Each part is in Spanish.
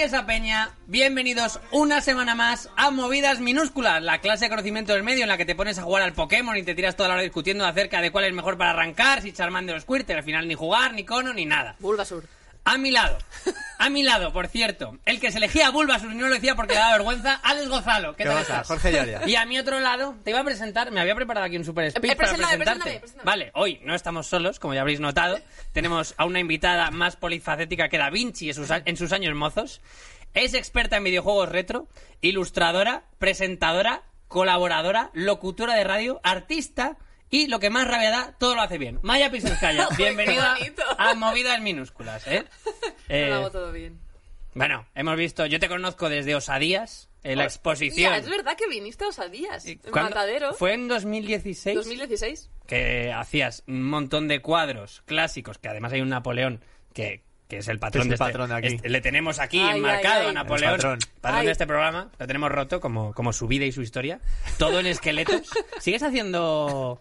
esa peña, bienvenidos una semana más a Movidas Minúsculas, la clase de conocimiento del medio en la que te pones a jugar al Pokémon y te tiras toda la hora discutiendo acerca de cuál es mejor para arrancar, si Charmander o Squirtle, al final ni jugar, ni Cono, ni nada. Bulbasaur. A mi lado, por cierto, el que se elegía a Bulbasaur y no lo decía porque le daba vergüenza, Alex Gozalo. ¿Qué tal estás? Jorge Lloria. Y a mi otro lado, te iba a presentar, me había preparado aquí un super speech para presentarte. Preséntame. Vale, hoy no estamos solos, como ya habréis notado. Tenemos a una invitada más polifacética que Da Vinci en sus años mozos. Es experta en videojuegos retro, ilustradora, presentadora, colaboradora, locutora de radio, artista... Y lo que más rabia da, todo lo hace bien. Maya Piselskaya, bienvenida a Movidas Minúsculas, ¿eh? Lo hago todo bien. Bueno, hemos visto, yo te conozco desde Osadías, en la exposición. Ya, es verdad que viniste a Osadías, en ¿Cuándo? Matadero. ¿Fue en 2016? 2016. Que hacías un montón de cuadros clásicos, que además hay un Napoleón que es el patrón, patrón de aquí. le tenemos aquí Ay, enmarcado ay, ay. a Napoleón, El patrón Ay. de este programa, lo tenemos roto como su vida y su historia, todo en esqueletos. ¿Sigues haciendo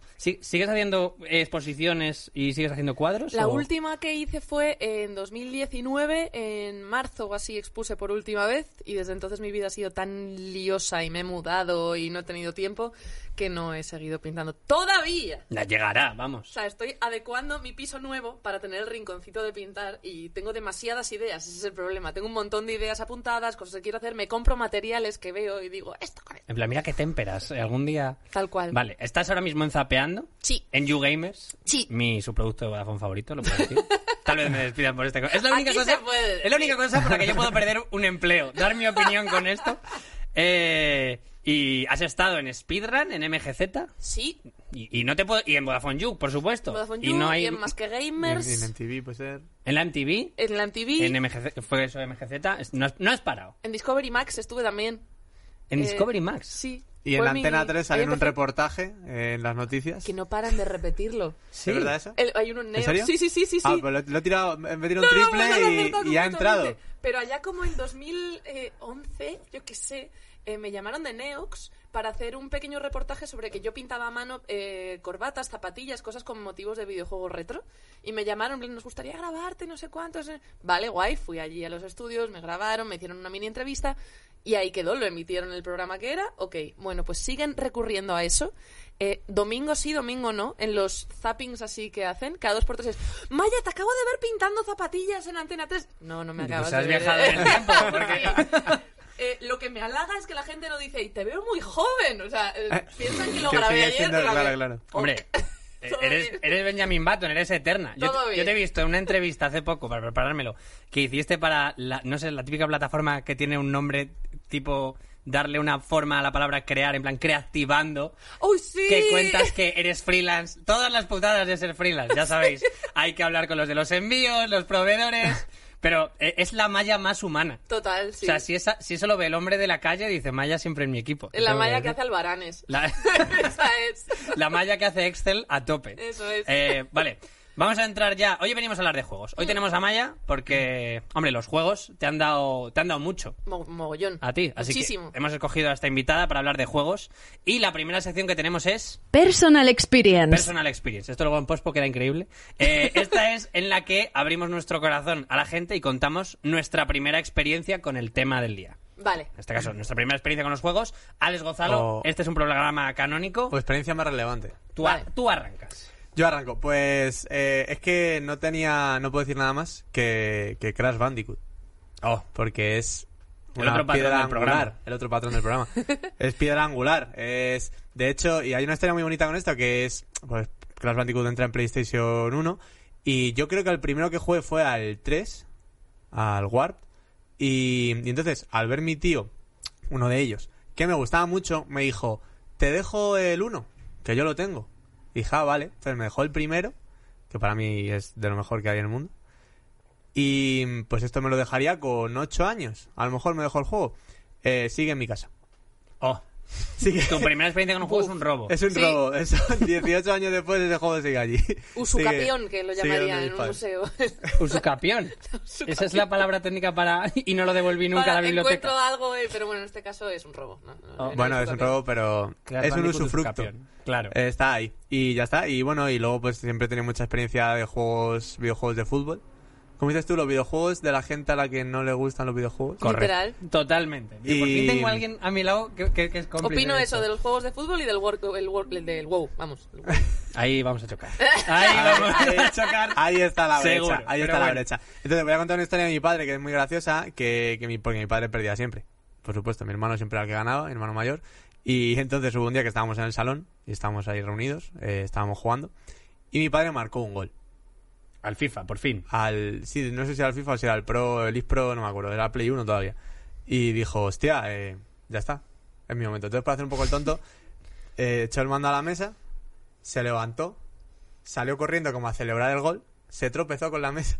exposiciones y sigues haciendo cuadros? La o? última que hice fue en 2019, en marzo o así expuse por última vez, y desde entonces mi vida ha sido tan liosa y me he mudado y no he tenido tiempo que no he seguido pintando todavía. La llegará, vamos. O sea, estoy adecuando mi piso nuevo para tener el rinconcito de pintar y tengo demasiadas ideas, ese es el problema. Tengo un montón de ideas apuntadas, cosas que quiero hacer, me compro materiales que veo y digo, esto con esto. En plan, mira qué témperas, algún día... Tal cual. Vale, ¿estás ahora mismo en Zapeando? Sí. En YouGamers. Sí. Mi subproducto de Vodafone favorito, lo puedo decir. Tal vez me despidan por este... Es la única Aquí cosa... se puede decir. Es la única cosa por la que yo puedo perder un empleo. Dar mi opinión con esto. Y has estado en Speedrun, en MGZ. Sí. Y no te puedo... Y en Vodafone You, por supuesto. Vodafone y You, no hay... y en Más que Gamers, En MTV puede ser. En la MTV. en la MTV, En MGZ. Fue eso de MGZ. No has parado. en Discovery Max estuve también. En Discovery Max. Sí. Y en Fue la mi- Antena 3 ahí salió un empecé. reportaje en las noticias. Que no paran de repetirlo. Sí. ¿Es verdad eso? Hay uno en Neo. ¿En serio? Sí. Ah, pues lo he tirado, me he tirado No, un no, triple no, lo has acertado y ha completamente. entrado. Pero allá como en 2011, yo qué sé, me llamaron de Neox para hacer un pequeño reportaje sobre que yo pintaba a mano corbatas, zapatillas, cosas con motivos de videojuegos retro. Y me llamaron, nos gustaría grabarte, no sé cuántos. Vale, guay, fui allí a los estudios, me grabaron, me hicieron una mini entrevista y ahí quedó, lo emitieron en el programa que era. Ok, bueno, pues siguen recurriendo a eso. Domingo sí, domingo no, en los zappings así que hacen, cada 2 por 3 es Maya, te acabo de ver pintando zapatillas en Antena 3. No me acabas Pues de has ver. viajado en el tiempo. Porque... Lo que me halaga es que la gente no dice, y te veo muy joven. O sea, piensan que lo Que grabé sigue ayer. siendo- lo grabé. claro. Hombre, Todo bien. eres Benjamin Button, eres eterna. Yo Todo te bien. he visto en una entrevista hace poco, para preparármelo, que hiciste para, no sé, la típica plataforma que tiene un nombre tipo darle una forma a la palabra crear, en plan creativando, ¡Uy, sí! que cuentas que eres freelance. Todas las putadas de ser freelance, ya sabéis. Hay que hablar con los de los envíos, los proveedores... Pero es la Maya más humana. Total, sí. O sea, si eso lo ve el hombre de la calle, dice, Maya siempre en mi equipo. La Tengo Maya decir. que hace albaranes. La... Esa es. La Maya que hace Excel a tope. Eso es. Vale, vamos a entrar ya. Hoy venimos a hablar de juegos. Hoy tenemos a Maya porque, hombre, los juegos te han dado mucho Mogollón. a ti. Así Muchísimo. que hemos escogido a esta invitada para hablar de juegos. Y la primera sección que tenemos es Personal Experience. Personal Experience. Esto luego en post porque era increíble. Esta es en la que abrimos nuestro corazón a la gente y contamos nuestra primera experiencia con el tema del día. Vale. En este caso, nuestra primera experiencia con los juegos. Alex Gozalo, O- este es un programa canónico. O experiencia más relevante. Tú arrancas. Yo arranco. Pues es que no puedo decir nada más que Crash Bandicoot. Porque es El una otro patrón piedra del programa. angular. El otro patrón del programa. Es piedra angular. De hecho, y hay una historia muy bonita con esto, que es, pues, Crash Bandicoot entra en PlayStation 1 y yo creo que el primero que jugué fue al 3, al Warp, y entonces, al ver mi tío, uno de ellos, que me gustaba mucho, me dijo, te dejo el 1, que yo lo tengo. Y dije, vale. Entonces me dejó el primero, que para mí es de lo mejor que hay en el mundo. Y pues esto me lo dejaría con 8 años. A lo mejor me dejó el juego. Sigue en mi casa. Sigue. Tu primera experiencia con un juego es un robo. Es un Sí. robo. Eso, 18 años después ese juego sigue allí. Usucapión, Sigue- que lo sigue llamarían donde en un mis museo. Usucapión. Esa es la palabra técnica para... Y no lo devolví nunca a la biblioteca. Encuentro algo, pero bueno, en este caso es un robo. Bueno, es un robo, pero Crash es un Bandicoot usufructo. Usucapión. Claro. Está ahí. Y ya está. Y bueno, y luego pues siempre he tenido mucha experiencia de videojuegos de fútbol. como dices tú, los videojuegos de la gente a la que no le gustan los videojuegos. Literal. Totalmente. Y por fin tengo a alguien a mi lado que es cómplice Opino de eso de los juegos de fútbol y del WoW. Vamos. el WoW. Ahí vamos a chocar. Ahí vamos a chocar. Ahí está la brecha. Seguro, Ahí pero está la bueno. brecha. Entonces voy a contar una historia de mi padre que es muy graciosa, porque mi padre perdía siempre. Por supuesto, mi hermano siempre era el que ganaba, mi hermano mayor. Y entonces hubo un día que estábamos en el salón y estábamos ahí reunidos, estábamos jugando, y mi padre marcó un gol. Al FIFA, por fin. Sí, no sé si era el FIFA o si era el Pro, el ePro, no me acuerdo, era Play 1 todavía. Y dijo, hostia, ya está, es mi momento. Entonces, para hacer un poco el tonto, echó el mando a la mesa, se levantó, salió corriendo como a celebrar el gol, se tropezó con la mesa,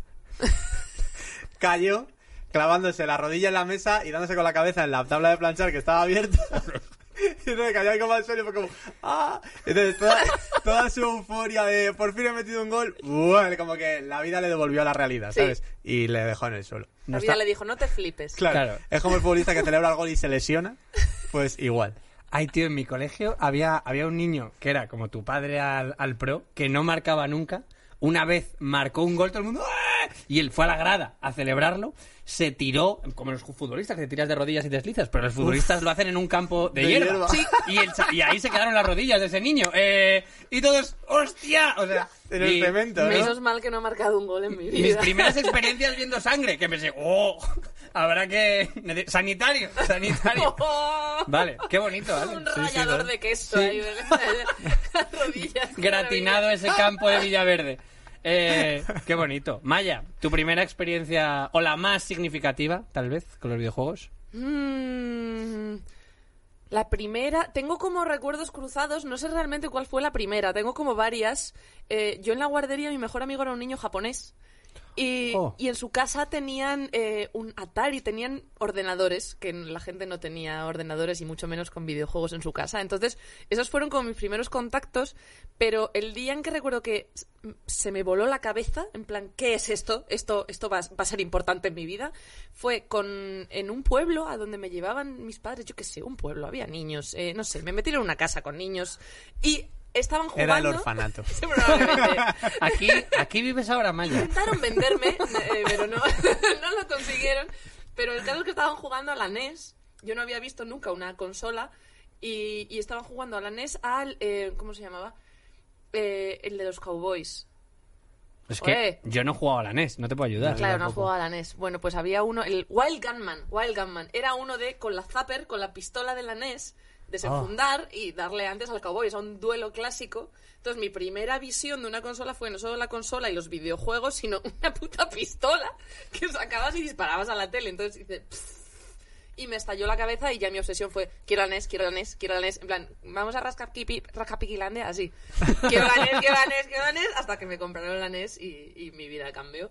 cayó, clavándose la rodilla en la mesa y dándose con la cabeza en la tabla de planchar que estaba abierta. Y entonces cayó ahí como al suelo y fue como ¡ah! Entonces toda su euforia de por fin he metido un gol, como que la vida le devolvió a la realidad, ¿sabes? Y le dejó en el suelo. La vida le dijo, no te flipes. Claro. Es como el futbolista que celebra el gol y se lesiona, pues igual. Ay, tío, en mi colegio había un niño que era como tu padre al pro, que no marcaba nunca. Una vez marcó un gol, todo el mundo ¡ah! Y él fue a la grada a celebrarlo, se tiró, como los futbolistas, que te tiras de rodillas y deslizas, pero los futbolistas lo hacen en un campo de hierba. Sí. Y ahí se quedaron las rodillas de ese niño. Y todos, ¡hostia! O sea, en el cemento, ¿no? Menos mal que no he marcado un gol en mi vida. Mis primeras experiencias viendo sangre, que pensé, ¡oh! Habrá que... Sanitario. Oh, Vale, qué bonito, ¿vale? un rallador de queso ahí de las rodillas. Gratinado ese campo de Villaverde. Qué bonito. Maya, ¿tu primera experiencia o la más significativa, tal vez, con los videojuegos? La primera, tengo como recuerdos cruzados, no sé realmente cuál fue la primera, tengo como varias. Yo en la guardería, mi mejor amigo era un niño japonés. Y en su casa tenían un Atari, tenían ordenadores, que la gente no tenía ordenadores y mucho menos con videojuegos en su casa. Entonces, esos fueron como mis primeros contactos, pero el día en que recuerdo que se me voló la cabeza, en plan, ¿qué es esto? Esto va a ser importante en mi vida, fue en un pueblo a donde me llevaban mis padres, yo qué sé, un pueblo, había niños, no sé, me metieron en una casa con niños y... estaban jugando... Era el orfanato. Aquí vives ahora, Maya. Intentaron venderme, pero no lo consiguieron. Pero el caso es que estaban jugando a la NES. Yo no había visto nunca una consola. Y estaban jugando a la NES al... ¿cómo se llamaba? El de los cowboys. Es que yo no he jugado a la NES, no te puedo ayudar. Claro, no he jugado a la NES. Bueno, pues había uno, el Wild Gunman. Era uno con la zapper, con la pistola de la NES... desenfundar y darle antes al cowboy. Es un duelo clásico. Entonces mi primera visión de una consola fue no solo la consola y los videojuegos, sino una puta pistola que sacabas y disparabas a la tele. Entonces hice... y me estalló la cabeza y ya mi obsesión fue quiero la NES. En plan, vamos a Rascapiquilandia, así. Quiero la NES, hasta que me compraron la NES y mi vida cambió.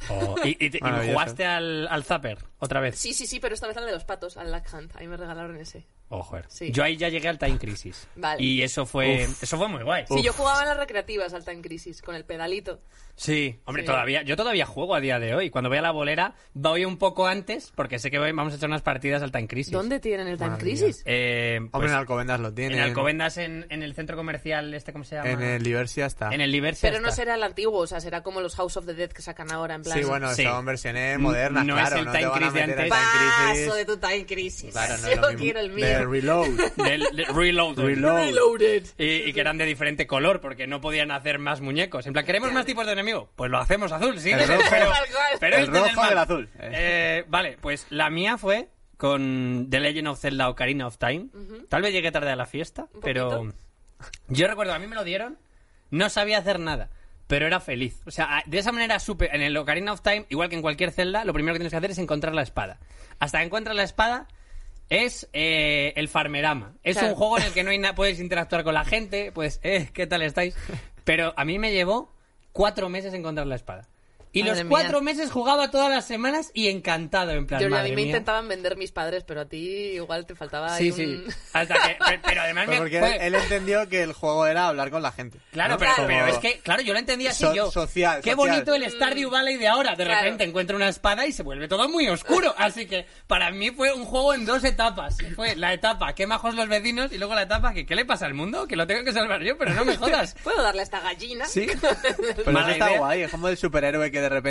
¿Y jugaste al Zapper otra vez? Sí, pero esta vez al de los patos, al Lack Hunt. Ahí me regalaron ese. Joder. Sí. Yo ahí ya llegué al Time Crisis. Vale. Y eso fue muy guay. Sí, yo jugaba en las recreativas al Time Crisis, con el pedalito. Sí, hombre, Sí. yo todavía juego a día de hoy. Cuando voy a la bolera, voy un poco antes, porque sé que vamos a echar unas partidas al Time Crisis. ¿Dónde tienen el Time Madre Crisis? Hombre, Pues, en Alcobendas lo tienen. en Alcobendas, en el centro comercial, ¿cómo se llama? En el Libersia está. En el Libersia Pero no está. será el antiguo, o sea, será como los House of the Dead que sacan ahora, en plan... Sí, bueno, Sí. son versiones modernas, No claro. es el no Time te van a Crisis de meter el antes. Time Crisis. Paso de tu Time Crisis. Claro, no es Yo lo mismo. quiero el mío. De Reload. Del Reloaded. Reloaded. Y que eran de diferente color, porque no podían hacer más muñecos. En plan, ¿queremos más tipos de enemigos? Pues lo hacemos azul, sí. El rojo. Pero El este es rojo mal. y el azul. Vale, pues la mía fue con The Legend of Zelda Ocarina of Time. Tal vez llegué tarde a la fiesta, Un pero poquito. yo recuerdo, a mí me lo dieron, no sabía hacer nada, pero era feliz. O sea, de esa manera súper... En el Ocarina of Time, igual que en cualquier Zelda, lo primero que tienes que hacer es encontrar la espada. Hasta que encuentras la espada... Es el Farmerama. Es Claro. un juego en el que no hay puedes interactuar con la gente, pues, ¿qué tal estáis? Pero a mí me llevó 4 meses encontrar la espada. Y Madre los mía. 4 meses jugaba todas las semanas y encantado, en plan, A madre mí me mía. intentaban vender mis padres, pero a ti igual te faltaba Sí, ahí sí. un... Hasta que, pero además Pues me... porque fue- él entendió que el juego era hablar con la gente. Claro, ¿no? pero Como es que, claro, yo lo entendía así, yo. social. Qué bonito el Stardew Valley de ahora. De Claro. repente encuentra una espada y se vuelve todo muy oscuro. Así que para mí fue un juego en 2 etapas. Fue la etapa, qué majos los vecinos, y luego la etapa, que ¿qué le pasa al mundo? Que lo tengo que salvar yo, pero no me jodas. ¿Puedo darle a esta gallina? Sí. Pero Mala eso está idea. guay, es como el superhéroe que de repente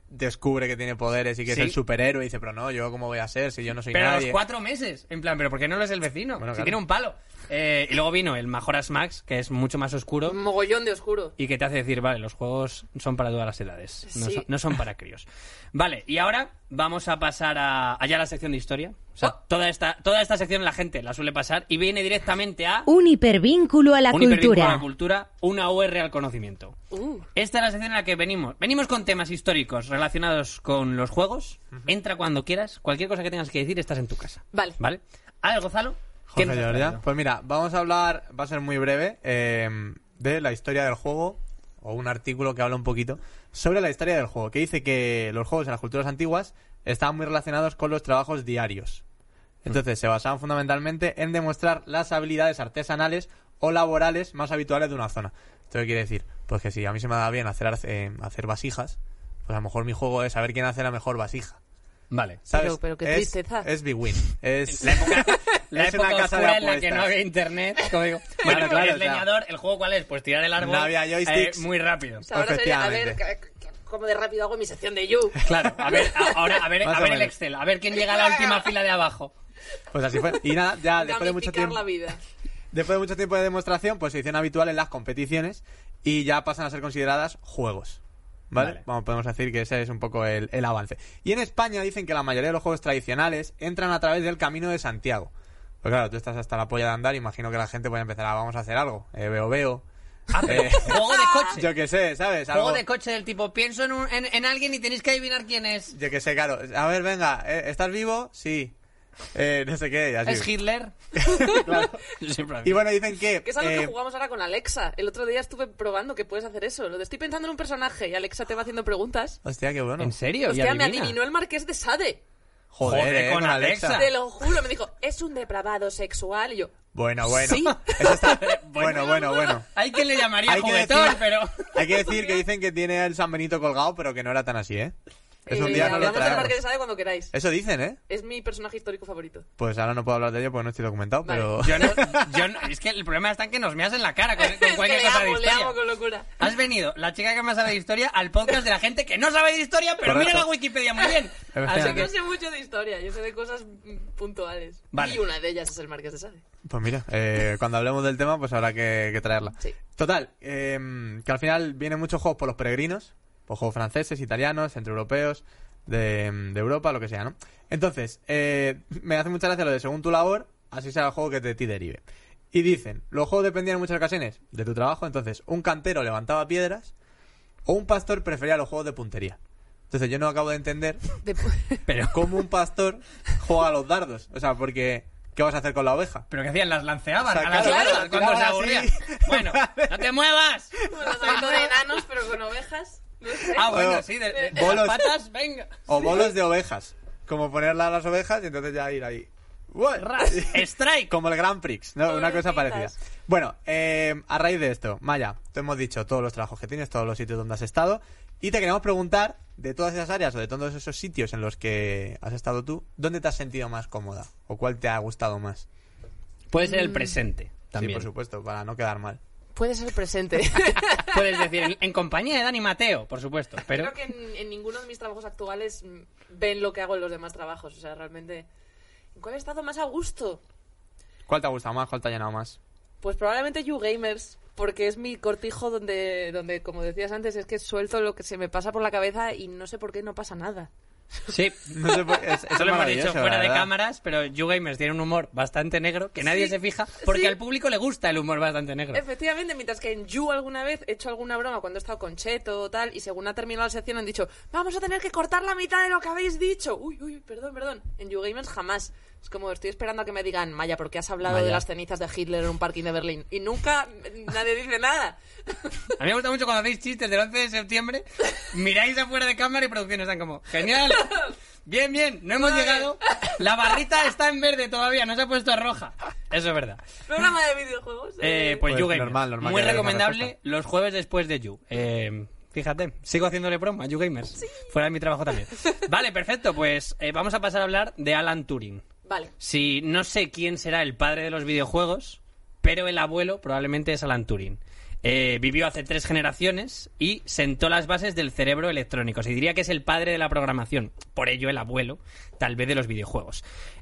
descubre que tiene poderes y que Sí. es el superhéroe y dice, pero no, yo cómo voy a ser si yo no soy Pero a nadie. los 4 meses, en plan, pero ¿por qué no lo es el vecino? Bueno, si claro. tiene un palo. Y luego vino el Majora's Max, que es mucho más oscuro Un mogollón de oscuro. y que te hace decir, vale, los juegos son para todas las edades, no, Sí. no son para críos. Vale, y ahora vamos a pasar allá a la sección de historia. O sea, toda esta sección la gente la suele pasar y viene directamente a Un hipervínculo a la un hipervínculo a la cultura. cultura, una UR al conocimiento. Esta es la sección en la que venimos. Venimos con temas históricos relacionados con los juegos. Entra cuando quieras. Cualquier cosa que tengas que decir, estás en tu casa. Vale. ¿Vale? A ver, Gonzalo. ¿qué Jorge nos has Giorgia. traído? Pues mira, vamos a hablar, va a ser muy breve, de la historia del juego, o un artículo que habla un poquito sobre la historia del juego, que dice que los juegos en las culturas antiguas estaban muy relacionados con los trabajos diarios. Entonces se basaban fundamentalmente en demostrar las habilidades artesanales o laborales más habituales de una zona. ¿Esto qué quiere decir? Pues que si a mí se me da bien hacer vasijas, pues a lo mejor mi juego es saber quién hace la mejor vasija. Vale. ¿Sabes? Pero qué tristeza. Es Big Win. Es La época es una casa de oscura en la que apuestas. no había internet. Como digo. Bueno, Claro, el o sea, leñador, ¿el juego cuál es? Pues tirar el árbol no había joysticks. muy rápido. O sea, ahora sería, a ver, Efectivamente. cómo de rápido hago mi sección de You. Claro, a ver, ahora, a ver Más o el menos. Excel, a ver quién llega a la última fila de abajo. Pues así fue. Y nada, ya después de mucho Gamificar tiempo. la vida. Después de mucho tiempo de demostración, pues se hicieron habitual en las competiciones y ya pasan a ser consideradas juegos. ¿Vale? Vale. Vamos, podemos decir que ese es un poco el avance. Y en España dicen que la mayoría de los juegos tradicionales entran a través del Camino de Santiago. Pues claro, tú estás hasta la polla de andar, imagino que la gente puede empezar a vamos a hacer algo. Veo. Ah, pero juego de coche. Yo qué sé, ¿sabes? Juego Algo- de coche del tipo, pienso en alguien y tenéis que adivinar quién es. Yo qué sé, claro. A ver, venga, ¿estás vivo? Sí. No sé qué, y así. ¿Es Hitler? Claro. Yo siempre Y bueno, dicen que... Que es algo que jugamos ahora con Alexa. El otro día estuve probando que puedes hacer eso. Lo de estoy pensando en un personaje y Alexa te va haciendo preguntas. Hostia, qué bueno. ¿En serio? ¿Y Hostia, me adivina? adivinó el Marqués de Sade. Joder, Con Alexa. Te lo juro. Me dijo, es un depravado sexual. Y yo, Bueno. Sí. Eso está... bueno. Hay quien le llamaría Hay que juguetón, decir- pero... Hay que decir que dicen que tiene el San Benito colgado, pero que no era tan así, ¿eh? Es un día no lo hablamos del traemos. Marqués de Sade cuando queráis. Eso dicen, ¿eh? Es mi personaje histórico favorito. Pues ahora no puedo hablar de ello porque no estoy documentado, Vale. pero... Yo no- es que el problema está en que nos meas en la cara con Es cualquier que cosa de le historia. amo con locura. Has venido, la chica que más sabe de historia, al podcast de la gente que no sabe de historia, pero Correcto. mira la Wikipedia muy bien. Así Yo Efectivamente. no sé mucho de historia, yo sé de cosas puntuales. Vale. Y una de ellas es el Marqués de Sade. Pues mira, cuando hablemos del tema, pues habrá que traerla. Sí. Total, que al final vienen muchos juegos por los peregrinos, por juegos franceses, italianos, centroeuropeos, de Europa, lo que sea, ¿no? Entonces, me hace mucha gracia lo de según tu labor, así será el juego que de ti derive. Y dicen, los juegos dependían en muchas ocasiones de tu trabajo, entonces un cantero levantaba piedras o un pastor prefería los juegos de puntería. Entonces yo no acabo de entender Pero, cómo un pastor juega a los dardos. O sea, porque ¿qué vas a hacer con la oveja? ¿pero qué hacían? ¿Las lanceaban O sea, a las claro, ovejas cuando tiraban se así. aburrían? Bueno, ¡no te muevas! Bueno, hablando de enanos, pero con ovejas. No sé. Ah, bueno, Bueno, sí, de bolos. las patas, venga. O bolos de ovejas. Como ponerla a las ovejas y entonces ya ir ahí. ¡Uah! Ras, strike. Como el Grand Prix, ¿no? Una cosa Pobrecitas. parecida. Bueno, a raíz de esto, Maya, te hemos dicho todos los trabajos que tienes, todos los sitios donde has estado, y te queremos preguntar, de todas esas áreas o de todos esos sitios en los que has estado tú, ¿dónde te has sentido más cómoda? ¿O cuál te ha gustado más? Puede ser el presente, Sí, también. por supuesto, para no quedar mal. Puede ser presente. Puedes decir, en compañía de Dani Mateo, por supuesto, pero... Creo que en ninguno de mis trabajos actuales ven lo que hago en los demás trabajos. O sea, realmente... ¿En cuál he estado más a gusto? ¿Cuál te ha gustado más? ¿Cuál te ha llenado más? Pues probablemente YouGamers, porque es mi cortijo donde, como decías antes, es que suelto lo que se me pasa por la cabeza y no sé por qué no pasa nada. Sí, No sé por qué, es eso lo hemos maravilloso, dicho fuera la de verdad. cámaras, pero YouGamers tiene un humor bastante negro que nadie Sí, se fija, porque sí. al público le gusta el humor bastante negro. Efectivamente, mientras que en You alguna vez he hecho alguna broma cuando he estado con Cheto o tal, y según ha terminado la sección han dicho, vamos a tener que cortar la mitad de lo que habéis dicho. Uy, perdón. En YouGamers jamás. Es como estoy esperando a que me digan, Maya, ¿por qué has hablado Maya. de las cenizas de Hitler en un parking de Berlín? Y nunca nadie dice nada. A mí me gusta mucho cuando hacéis chistes del 11 de septiembre, miráis afuera de cámara y producción están como, genial, bien, no hemos Vale. llegado, la barrita está en verde todavía, no se ha puesto a roja. Eso es verdad. Programa de videojuegos. Pues Pues YouGamers, normal muy que haya esa recomendable respuesta. los jueves después de You. Fíjate, sigo haciéndole promo a YouGamers, fuera de mi trabajo también. Vale, perfecto, pues vamos a pasar a hablar de Alan Turing. Vale. Si no sé quién será el padre de los videojuegos, pero el abuelo probablemente es Alan Turing. vivió hace 3 generaciones y sentó las bases del cerebro electrónico. Se diría que es el padre de la programación, por ello el abuelo, tal vez, de los videojuegos.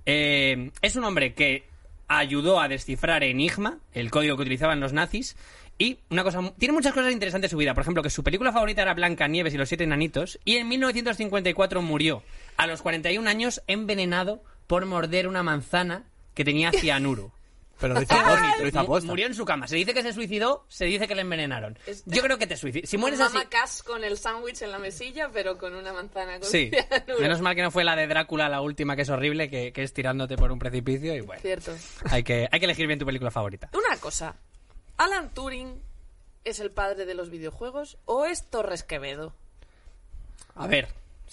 Es un hombre que ayudó a descifrar Enigma, el código que utilizaban los nazis, y tiene muchas cosas interesantes en su vida. Por ejemplo, que su película favorita era Blancanieves y los 7 enanitos, y en 1954 murió a los 41 años envenenado por morder una manzana que tenía cianuro. Pero lo hizo aposta. Murió en su cama. Se dice que se suicidó, se dice que le envenenaron. Yo creo que te suicidas. Si mueres así... Mamá Cass con el sándwich en la mesilla, pero con una manzana con Sí, cianuro. menos mal que no fue la de Drácula, la última, que es horrible, que es tirándote por un precipicio y bueno. Cierto. Hay que elegir bien tu película favorita. Una cosa. ¿Alan Turing es el padre de los videojuegos o es Torres Quevedo? A ver,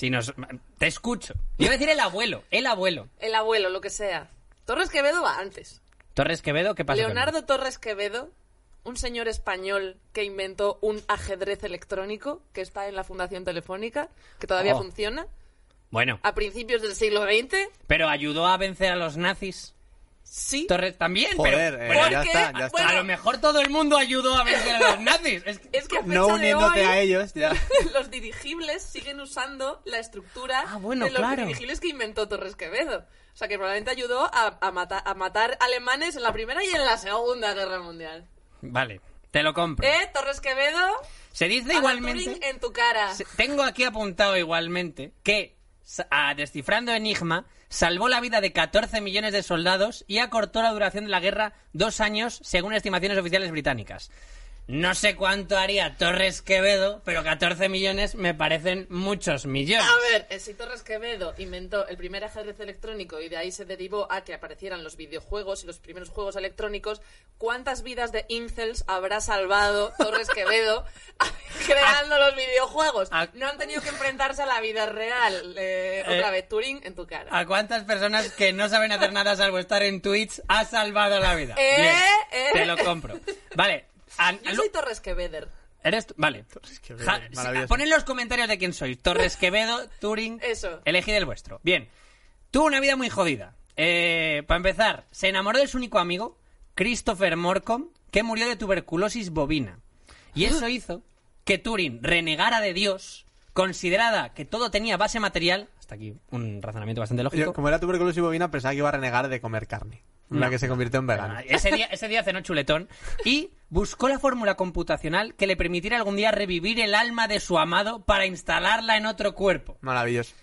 te escucho. Yo voy a decir el abuelo. El abuelo, lo que sea. Torres Quevedo va antes. Torres Quevedo, ¿qué pasa? Leonardo Torres Quevedo, un señor español que inventó un ajedrez electrónico que está en la Fundación Telefónica, que todavía funciona, Bueno, a principios del siglo XX. pero ayudó a vencer a los nazis. Sí. Torres también, Joder, pero ya está. Bueno, a lo mejor todo el mundo ayudó a vencer a los nazis. Es que a fecha No de uniéndote hoy, a ellos, ya. los dirigibles siguen usando la estructura bueno, de los claro. dirigibles que inventó Torres Quevedo. O sea, que probablemente ayudó a matar alemanes en la Primera y en la Segunda Guerra Mundial. Vale, te lo compro. Torres Quevedo, Se dice Alan igualmente... Turing en tu cara. Tengo aquí apuntado igualmente que, descifrando Enigma, salvó la vida de 14 millones de soldados y acortó la duración de la guerra 2 años, según estimaciones oficiales británicas. No sé cuánto haría Torres Quevedo, pero 14 millones me parecen muchos millones. A ver, si Torres Quevedo inventó el primer ajedrez electrónico y de ahí se derivó a que aparecieran los videojuegos y los primeros juegos electrónicos, ¿cuántas vidas de incels habrá salvado Torres Quevedo creando los videojuegos? No han tenido que enfrentarse a la vida real. Otra vez, Turing en tu cara. ¿A cuántas personas que no saben hacer nada salvo estar en Twitch ha salvado la vida? Bien, te lo compro. Vale. Yo soy Torres Quevedo. ¿Eres tú? Vale. Maravilloso. Poned en los comentarios de quién sois. Torres Quevedo, Turing. Eso. Elegid el vuestro. Bien. Tuvo una vida muy jodida. Para empezar, se enamoró de su único amigo, Christopher Morcom, que murió de tuberculosis bovina. Y eso hizo que Turing renegara de Dios, considerada que todo tenía base material. Hasta aquí un razonamiento bastante lógico. Yo, como era tuberculosis bovina, pensaba que iba a renegar de comer carne. La que se convirtió en vegano. Ese día cenó chuletón y buscó la fórmula computacional que le permitiera algún día revivir el alma de su amado para instalarla en otro cuerpo. Maravilloso.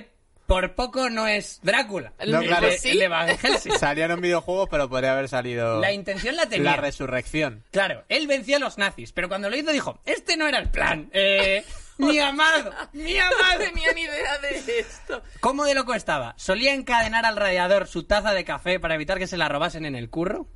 Por poco no es Drácula. No, claro. El de Van Helsing. Salían en videojuegos, pero podría haber salido... La intención la tenía. La resurrección. Claro, él venció a los nazis, pero cuando lo hizo dijo, este no era el plan. Mi amado. No tenía ni idea de esto. ¿Cómo de loco estaba? Solía encadenar al radiador su taza de café para evitar que se la robasen en el curro.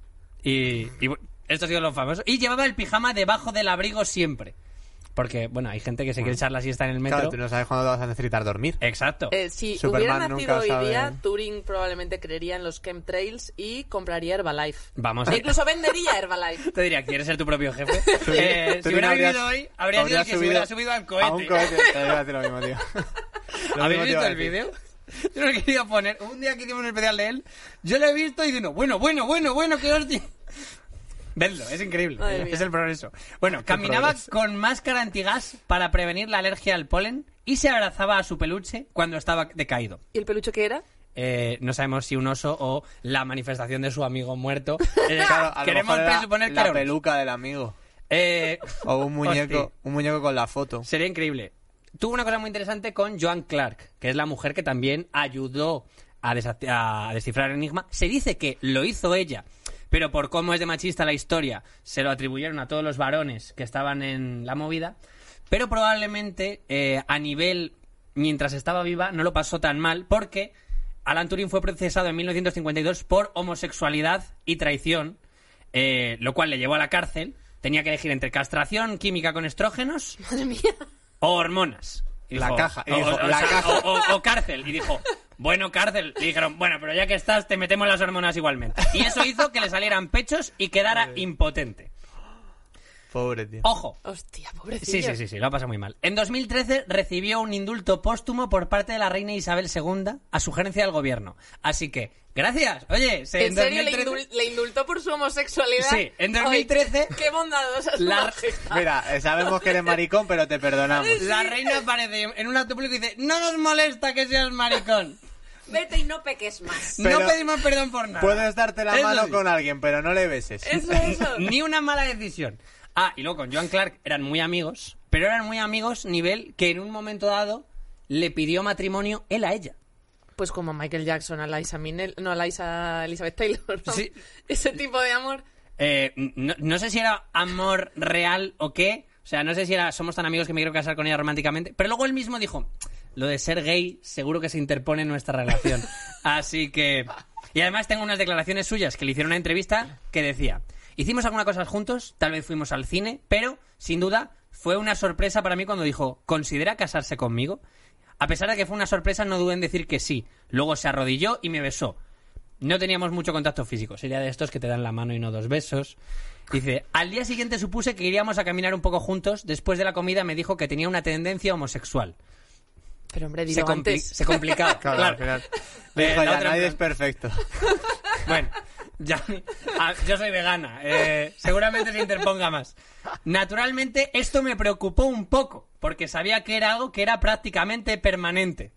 Y esto ha sido lo famoso. Y llevaba el pijama debajo del abrigo siempre. Porque, bueno, hay gente que se quiere echar la siesta en el metro. Claro, tú no sabes cuándo vas a necesitar dormir. Exacto. Si Superman hubiera nacido nunca hoy sabe. día, Turing probablemente creería en los chemtrails y compraría Herbalife. Vamos E incluso vendería Herbalife. Te diría, ¿quieres ser tu propio jefe? Tú Si hubiera vivido hoy, habría sido el que se hubiera subido al cohete. A un cohete. Te iba a decir lo mismo, tío. Lo ¿Habéis mismo te visto iba a el decir. vídeo? Yo lo quería poner. Un día que hicimos un especial de él, yo lo he visto y digo, bueno, qué hostia. Vedlo, es increíble. Madre mía. Es el progreso. Bueno, caminaba con máscara antigas para prevenir la alergia al polen y se abrazaba a su peluche cuando estaba decaído. ¿Y el peluche qué era? No sabemos si un oso o la manifestación de su amigo muerto. Claro, a lo Queremos mejor era presuponer que la era un oso. peluca del amigo. O un Hostia. muñeco con la foto. Sería increíble. Tuvo una cosa muy interesante con Joan Clark, que es la mujer que también ayudó a descifrar Enigma. Se dice que lo hizo ella, pero por cómo es de machista la historia, se lo atribuyeron a todos los varones que estaban en la movida. Pero probablemente a nivel, mientras estaba viva, no lo pasó tan mal, porque Alan Turing fue procesado en 1952 por homosexualidad y traición, lo cual le llevó a la cárcel. Tenía que elegir entre castración química con estrógenos Madre mía. o hormonas. Y La dijo, caja. Y dijo, la caja. O cárcel. Y dijo, bueno, cárcel. Y dijeron, bueno, pero ya que estás, te metemos las hormonas igualmente. Y eso hizo que le salieran pechos y quedara impotente. Pobre tío. Ojo. Hostia, pobrecillo. Sí, lo ha pasado muy mal. En 2013 recibió un indulto póstumo por parte de la reina Isabel II a sugerencia del gobierno. Así que, gracias. Oye, ¿En serio 2013... le indultó por su homosexualidad? Sí, en 2013... Ay, qué bondadosa es La- su majestad. Mira, sabemos que eres maricón, pero te perdonamos. La reina aparece en un acto público y dice: no nos molesta que seas maricón. Vete y no peques más. Pero no pedimos perdón por nada. Puedes darte la Eso mano sí. con alguien, pero no le beses. Eso. Ni una mala decisión. Ah, y luego con Joan Clark eran muy amigos, pero eran muy amigos nivel que en un momento dado le pidió matrimonio él a ella. Pues como Michael Jackson a Liza Minnelli, no, a Liza Elizabeth Taylor, ¿no? Sí. Ese tipo de amor. No sé si era amor real o qué. O sea, no sé si era somos tan amigos que me quiero casar con ella románticamente. Pero luego él mismo dijo: lo de ser gay seguro que se interpone en nuestra relación. Así que... Y además tengo unas declaraciones suyas que le hicieron una entrevista que decía: hicimos alguna cosa juntos, tal vez fuimos al cine, pero, sin duda, fue una sorpresa para mí cuando dijo: ¿considera casarse conmigo? A pesar de que fue una sorpresa, no dudé en decir que sí. Luego se arrodilló y me besó. No teníamos mucho contacto físico. Sería de estos que te dan la mano y no 2 besos. Dice: al día siguiente supuse que iríamos a caminar un poco juntos. Después de la comida me dijo que tenía una tendencia homosexual. Pero hombre, dilo antes. Se complicaba. Claro, claro. al final. La Dijo ya, otra nadie en es plan- perfecto. Bueno, yo soy vegana. Seguramente se interponga más. Naturalmente, esto me preocupó un poco, porque sabía que era algo que era prácticamente permanente.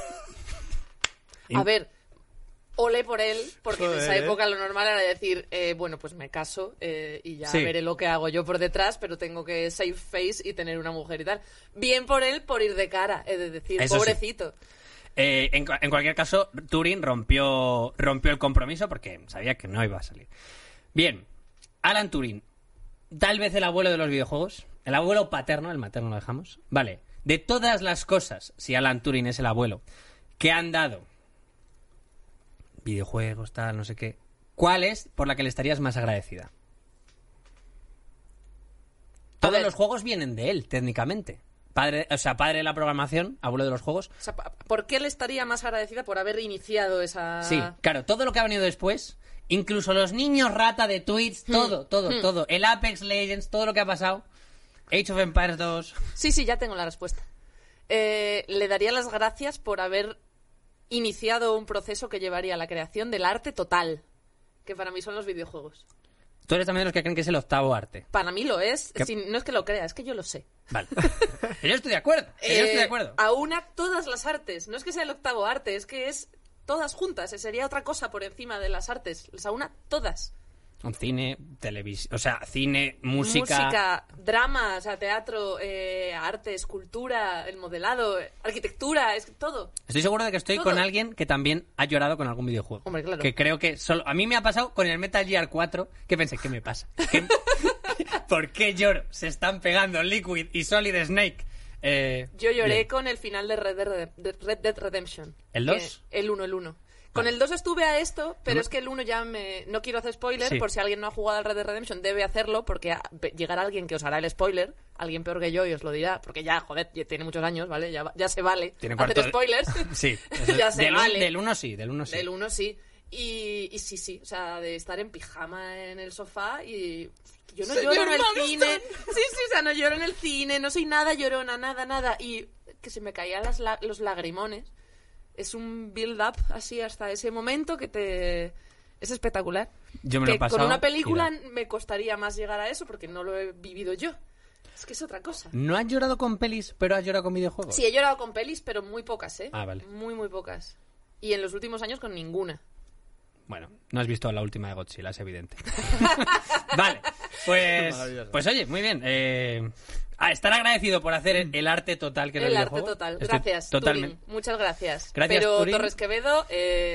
A ver, ole por él, porque en esa Joder, época lo normal era decir, bueno, pues me caso y ya Sí. veré lo que hago yo por detrás, pero tengo que save face y tener una mujer y tal. Bien por él por ir de cara, es decir, Eso sí. pobrecito. En cualquier caso, Turing rompió el compromiso porque sabía que no iba a salir. Bien, Alan Turing, tal vez el abuelo de los videojuegos, el abuelo paterno, el materno lo dejamos. Vale, de todas las cosas, si Alan Turing es el abuelo, que han dado videojuegos, tal, no sé qué, ¿cuál es por la que le estarías más agradecida? Todos ver. los juegos vienen de él, técnicamente. Padre de la programación, abuelo de los juegos. O sea, ¿por qué le estaría más agradecida por haber iniciado esa...? Sí, claro, todo lo que ha venido después, incluso los niños rata de tweets, todo. El Apex Legends, todo lo que ha pasado. Age of Empires 2. Sí, ya tengo la respuesta. Le daría las gracias por haber iniciado un proceso que llevaría a la creación del arte total, que para mí son los videojuegos. Tú eres también de los que creen que es el octavo arte. Para mí lo es. ¿Qué? No es que lo crea, es que yo lo sé. Vale. Yo estoy de acuerdo. Aúna todas las artes. No es que sea el octavo arte, es que es todas juntas. Sería otra cosa por encima de las artes. Las aúna todas. Un cine, televisión, o sea, cine, música. Drama, o sea, teatro, arte, escultura, el modelado, arquitectura, es que todo. Estoy seguro de que estoy Todo. con alguien que también ha llorado con algún videojuego. Hombre, claro. Que creo que solo... A mí me ha pasado con el Metal Gear 4, que pensé, ¿qué me pasa? ¿Por qué lloro? Se están pegando Liquid y Solid Snake. Yo lloré bien. con el final de Red Dead Redemption. ¿El 2? El 1. Con Vale. el 2 estuve a esto, pero es que el 1 ya me... No quiero hacer spoiler, Sí. por si alguien no ha jugado al Red Dead Redemption, debe hacerlo, porque llegará alguien que os hará el spoiler, alguien peor que yo y os lo dirá, porque ya, joder, ya tiene muchos años, ¿vale? Ya se vale Tiene hacer cuarto de- spoilers. Sí. Ya se vale. Del 1 sí, del 1 sí. Del 1 sí. Y sí, o sea, de estar en pijama en el sofá y... Yo no lloro en el cine. Sí, o sea, no lloro en el cine, no soy nada llorona, nada. Y que se me caían los lagrimones. Es un build-up así hasta ese momento que te... Es espectacular. Yo me lo he Que pasado con una película igual. me costaría más llegar a eso porque no lo he vivido yo. Es que es otra cosa. ¿No has llorado con pelis, pero has llorado con videojuegos? Sí, he llorado con pelis, pero muy pocas, ¿eh? Ah, vale. Muy pocas. Y en los últimos años con ninguna. Bueno, no has visto la última de Godzilla, es evidente. Vale, pues oye, muy bien. Estar agradecido por hacer el arte total que es El arte videojuego. total. Estoy Gracias, totalmente. Turing. Muchas gracias. Gracias, Pero Turing. Torres Quevedo,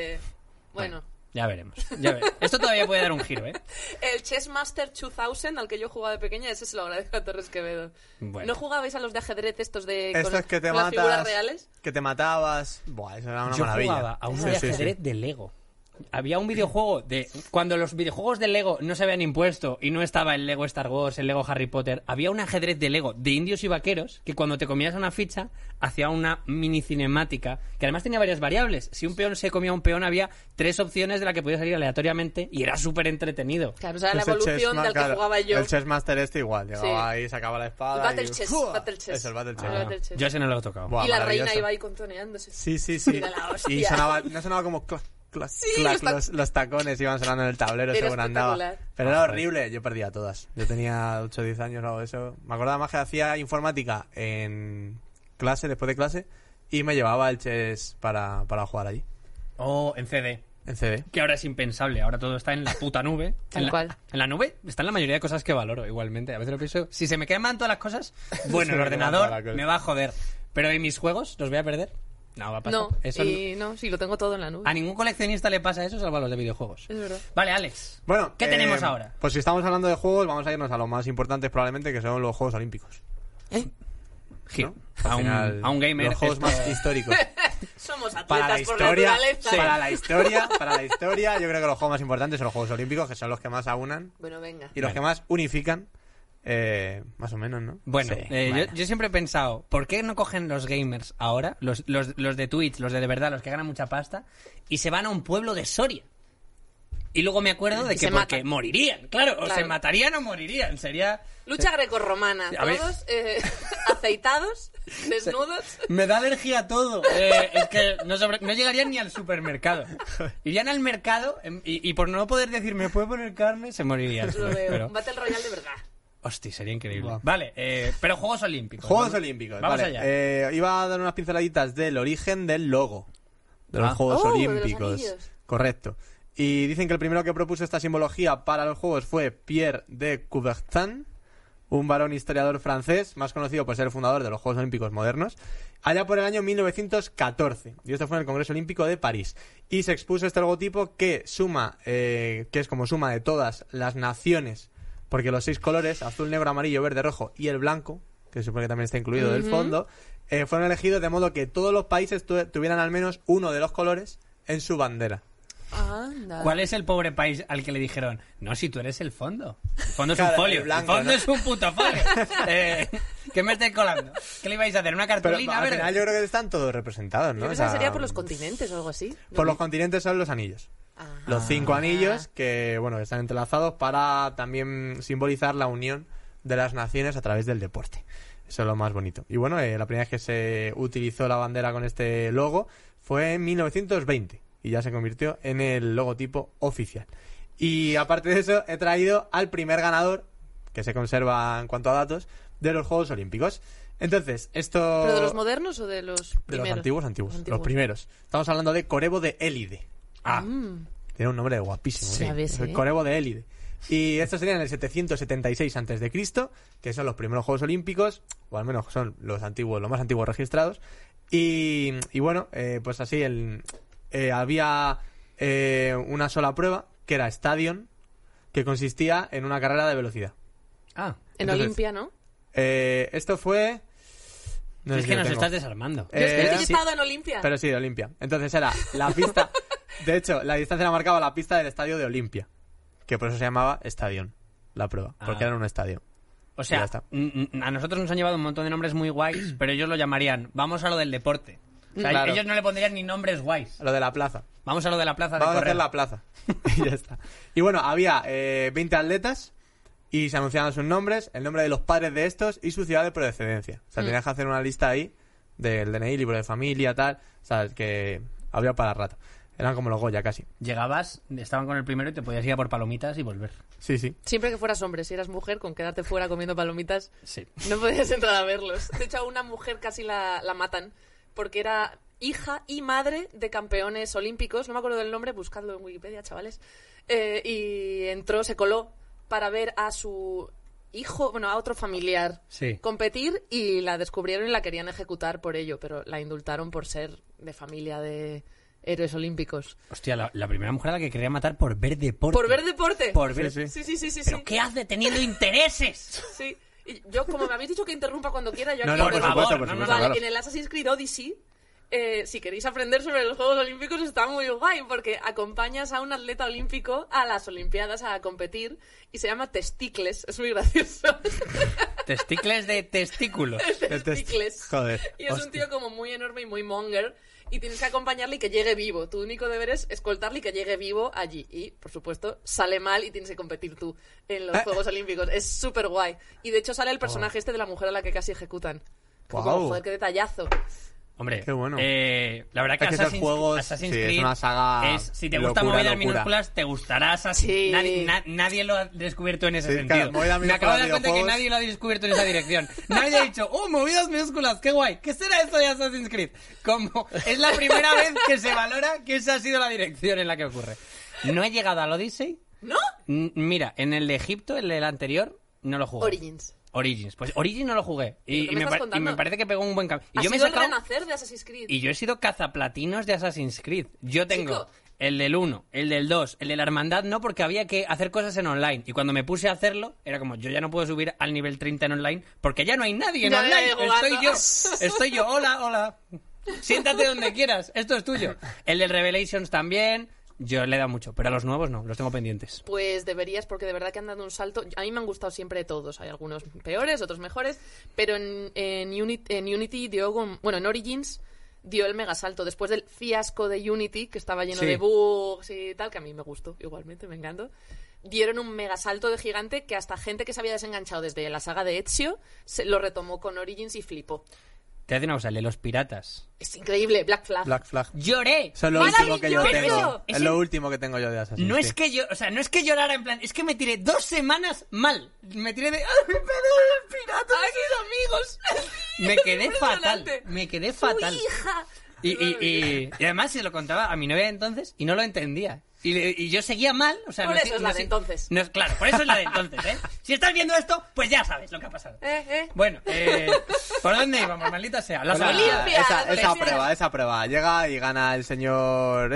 bueno. Ya veremos. Esto todavía puede dar un giro, ¿eh? El Chessmaster 2000 al que yo jugaba de pequeña, ese se lo agradezco a Torres Quevedo. Bueno. ¿No jugabais a los de ajedrez estos de Estos que te con las figuras matas. reales? Que te matabas. Buah, eso era una Yo maravilla. jugaba a uno Sí, de sí, sí. ajedrez de Lego. había un videojuego de... Cuando los videojuegos de Lego no se habían impuesto y no estaba el Lego Star Wars, el Lego Harry Potter, había un ajedrez de Lego de indios y vaqueros que cuando te comías una ficha hacía una mini cinemática que además tenía varias variables. Si un peón se comía un peón había 3 opciones de la que podía salir aleatoriamente y era súper entretenido. Claro, o sea, la Pues el evolución Chess, del que claro, jugaba yo. El Chessmaster igual, llegaba Sí. ahí, sacaba la espada El Battle y... Chess, ¡Fua! Battle Chess. Eso, el Battle Chess. El Battle Chess. Yo ese no lo he tocado. Buah, Y la maravilloso. reina iba ahí contoneándose. Sí. Era la hostia. Y no sonaba como clac, clac, Sí, clac, los tacones iban sonando en el tablero Era según andaba. espectacular. Pero era horrible, yo perdía todas. Yo tenía 8 o 10 años o algo de eso. Me acordaba más que hacía informática en clase, después de clase, y me llevaba el chess para jugar allí, O en CD. en CD. Que ahora es impensable, ahora todo está en la puta nube. Tal cual. En la nube están la mayoría de cosas que valoro igualmente. A veces lo pienso, si se me queman todas las cosas, bueno, Se el me queman todas las ordenador cosas. me va a joder. Pero ¿y mis juegos? ¿Los voy a perder? No, va a pasar. No, Eso no, sí, lo tengo todo en la nube. a ningún coleccionista le pasa eso, salvo a los de videojuegos. Es verdad. Vale, Alex. Bueno, ¿Qué tenemos ahora? Pues si estamos hablando de juegos, vamos a irnos a los más importantes probablemente, que son los Juegos Olímpicos. Giro. Al final, A un gamer. Los juegos esto- más históricos. Somos Para la atletas por historia, naturaleza. para la historia, yo creo que los juegos más importantes son los Juegos Olímpicos, que son los que más aunan Bueno, venga. y los Vale. que más unifican, más o menos, ¿no? Bueno, Sí, yo siempre he pensado, ¿por qué no cogen los gamers ahora, los de Twitch, los de verdad, los que ganan mucha pasta, y se van a un pueblo de Soria? Y luego me acuerdo de Y que se porque matan. morirían, claro, o Claro. se matarían o morirían, sería... Lucha grecorromana. A ver. Todos aceitados, desnudos. Me da alergia a todo. Es que no llegarían ni al supermercado. Irían al mercado y por no poder decir, ¿me puedo poner carne? Se morirían. Lo veo. Pero, Un Battle Royale de verdad. hostia, sería increíble. Buah. Vale, pero Juegos Olímpicos. Juegos Vamos- Olímpicos. Vamos vale. allá. Iba a dar unas pinceladitas del origen del logo de los Ah. Juegos Oh, de los Olímpicos. anillos. Correcto. Y dicen que el primero que propuso esta simbología para los Juegos fue Pierre de Coubertin, un varón historiador francés, más conocido por ser el fundador de los Juegos Olímpicos modernos, allá por el año 1914. Y esto fue en el Congreso Olímpico de París. Y se expuso este logotipo que es como suma de todas las naciones, porque los 6 colores, azul, negro, amarillo, verde, rojo y el blanco, que se supone que también está incluido del fondo, fueron elegidos de modo que todos los países tuvieran al menos uno de los colores en su bandera. Anda. ¿Cuál es el pobre país al que le dijeron, no, si tú eres el fondo? El fondo es un Claro, folio. el blanco, el fondo ¿no? es un puto folio. ¿Qué me estáis colando? ¿Qué le ibais a hacer? ¿Una Pero cartulina al verde? final yo creo que están todos representados, ¿no? Yo O pensaba que sea, sería por los continentes o algo así. por los continentes son los anillos. Ah. Los 5 anillos que, bueno, están entrelazados para también simbolizar la unión de las naciones a través del deporte. Eso es lo más bonito. Y bueno, la primera vez que se utilizó la bandera con este logo fue en 1920 y ya se convirtió en el logotipo oficial. Y aparte de eso, he traído al primer ganador, que se conserva en cuanto a datos, de los Juegos Olímpicos. Entonces, esto... ¿Pero de los modernos o de los De primeros? los antiguos, los primeros. Estamos hablando de Corebo de Élide. Ah, Tiene un nombre guapísimo. Sí. ¿Sabes, El eh? Corebo de Élide. Y esto sería en el 776 a.C., que son los primeros Juegos Olímpicos, o al menos son los antiguos, los más antiguos registrados. Y bueno, pues así había una sola prueba, que era Stadion, que consistía en una carrera de velocidad. ah. En Entonces, Olimpia, ¿no? Esto fue... no sé Es si que lo nos tengo. estás desarmando. Yo es que he sí. estado en Olimpia. Pero sí, de Olimpia. Entonces era la pista... De hecho, la distancia la marcaba la pista del estadio de Olimpia, que por eso se llamaba Stadion, la prueba, porque Ah. era un estadio. O Ya sea, está. a nosotros nos han llevado un montón de nombres muy guays, pero ellos lo llamarían, vamos a lo del deporte. O sea, Claro. ellos no le pondrían ni nombres guays. Lo de la plaza. Vamos a lo de la plaza de Vamos a correr. hacer la plaza. Y ya está. Y bueno, había 20 atletas y se anunciaban sus nombres, el nombre de los padres de estos y su ciudad de procedencia. O sea, tenías que hacer una lista ahí del DNI, libro de familia, tal. O sea, que había para rato. Eran como los Goya casi. Llegabas, estaban con el primero y te podías ir a por palomitas y volver. Sí, sí. Siempre que fueras hombre, si eras mujer, con quedarte fuera comiendo palomitas, Sí. no podías entrar a verlos. De hecho, a una mujer casi la matan porque era hija y madre de campeones olímpicos. No me acuerdo del nombre, buscadlo en Wikipedia, chavales. Y entró, se coló para ver a su hijo, bueno, a otro familiar Sí. competir y la descubrieron y la querían ejecutar por ello, pero la indultaron por ser de familia de héroes olímpicos. Hostia, la primera mujer a la que quería matar por ver deporte. ¿Por ver deporte? Por ver... Sí, Sí, sí, sí, sí. ¿Pero sí. qué hace teniendo intereses? Sí. Y yo, como me habéis dicho que interrumpa cuando quiera, yo No, aquí... no, por por favor, supuesto, por no, no, supuesto, Vale, claro. en el Assassin's Creed Odyssey si queréis aprender sobre los Juegos Olímpicos está muy guay, porque acompañas a un atleta olímpico a las Olimpiadas a competir y se llama Testicles, es muy gracioso. Testicles de testículos. Testicles. Joder. Y es un tío como muy enorme y muy monger y tienes que acompañarle y que llegue vivo. Tu único deber es escoltarle y que llegue vivo allí. Y, por supuesto, sale mal y tienes que competir tú en los Juegos Olímpicos. Es súper guay. Y, de hecho, sale el personaje este de la mujer a la que casi ejecutan. Guau. Como, joder, qué detallazo. Hombre, Qué bueno. La verdad que Es que esos juegos, Assassin's sí, es Creed una saga si te gustan locura, movidas locura. minúsculas, te gustará Assassin's Sí. Nadie lo ha descubierto en ese Sí, sentido. claro, movidas Me acabo de dar minúsculas, cuenta que videojuegos. nadie lo ha descubierto en esa dirección. Nadie ha dicho, movidas minúsculas, qué guay. ¿Qué será esto de Assassin's Creed? Como es la primera vez que se valora que esa ha sido la dirección en la que ocurre. No he llegado al Odyssey. ¿No? Mira, en el de Egipto, el del anterior, no lo jugué. Origins. Pues Origins no lo jugué. ¿Pero qué me estás y contando? me parece que pegó un buen cambio. Ha Y yo me he sido el sacado... renacer de Assassin's Creed. Y yo he sido cazaplatinos de Assassin's Creed. Yo tengo Chico. el del 1, el del 2, el de la hermandad no, porque había que hacer cosas en online. Y cuando me puse a hacerlo, era como, yo ya no puedo subir al nivel 30 en online, porque ya no hay nadie en Ya online. nadie jugando. Estoy yo. Hola. Siéntate donde quieras. Esto es tuyo. El del Revelations también. Yo le he dado mucho, pero a los nuevos no, los tengo pendientes. Pues deberías, porque de verdad que han dado un salto. A mí me han gustado siempre todos. Hay algunos peores, otros mejores. Pero en Unity dio... Bueno, en Origins dio el mega salto. Después del fiasco de Unity, que estaba lleno Sí. de bugs y tal, que a mí me gustó igualmente, me encantó. Dieron un mega salto de gigante que hasta gente que se había desenganchado desde la saga de Ezio lo retomó con Origins y flipó. Te hace una cosa, el de los piratas. Es increíble, Black Flag. Black Flag. ¡Lloré! Eso es lo último que yo ¡Maravilloso! tengo. Es Ese- lo último que tengo yo de Assassin's No Creed. es que yo, o sea, no es que llorara en plan, es que me tiré 2 semanas mal. Me tiré de, ¡ay, me pegó el pirata de sus amigos! Me quedé fatal, Impresionante. me quedé fatal. ¡Tu hija! Y además se lo contaba a mi novia de entonces y no lo entendía. Y yo seguía mal, o sea... Por no eso sé- es no la de sé- entonces. no es, claro, por eso es la de entonces, ¿eh? Si estás viendo esto, pues ya sabes lo que ha pasado. Bueno, ¿por dónde íbamos, maldita sea? Las Bueno, Olimpiadas. esa prueba. Llega y gana el señor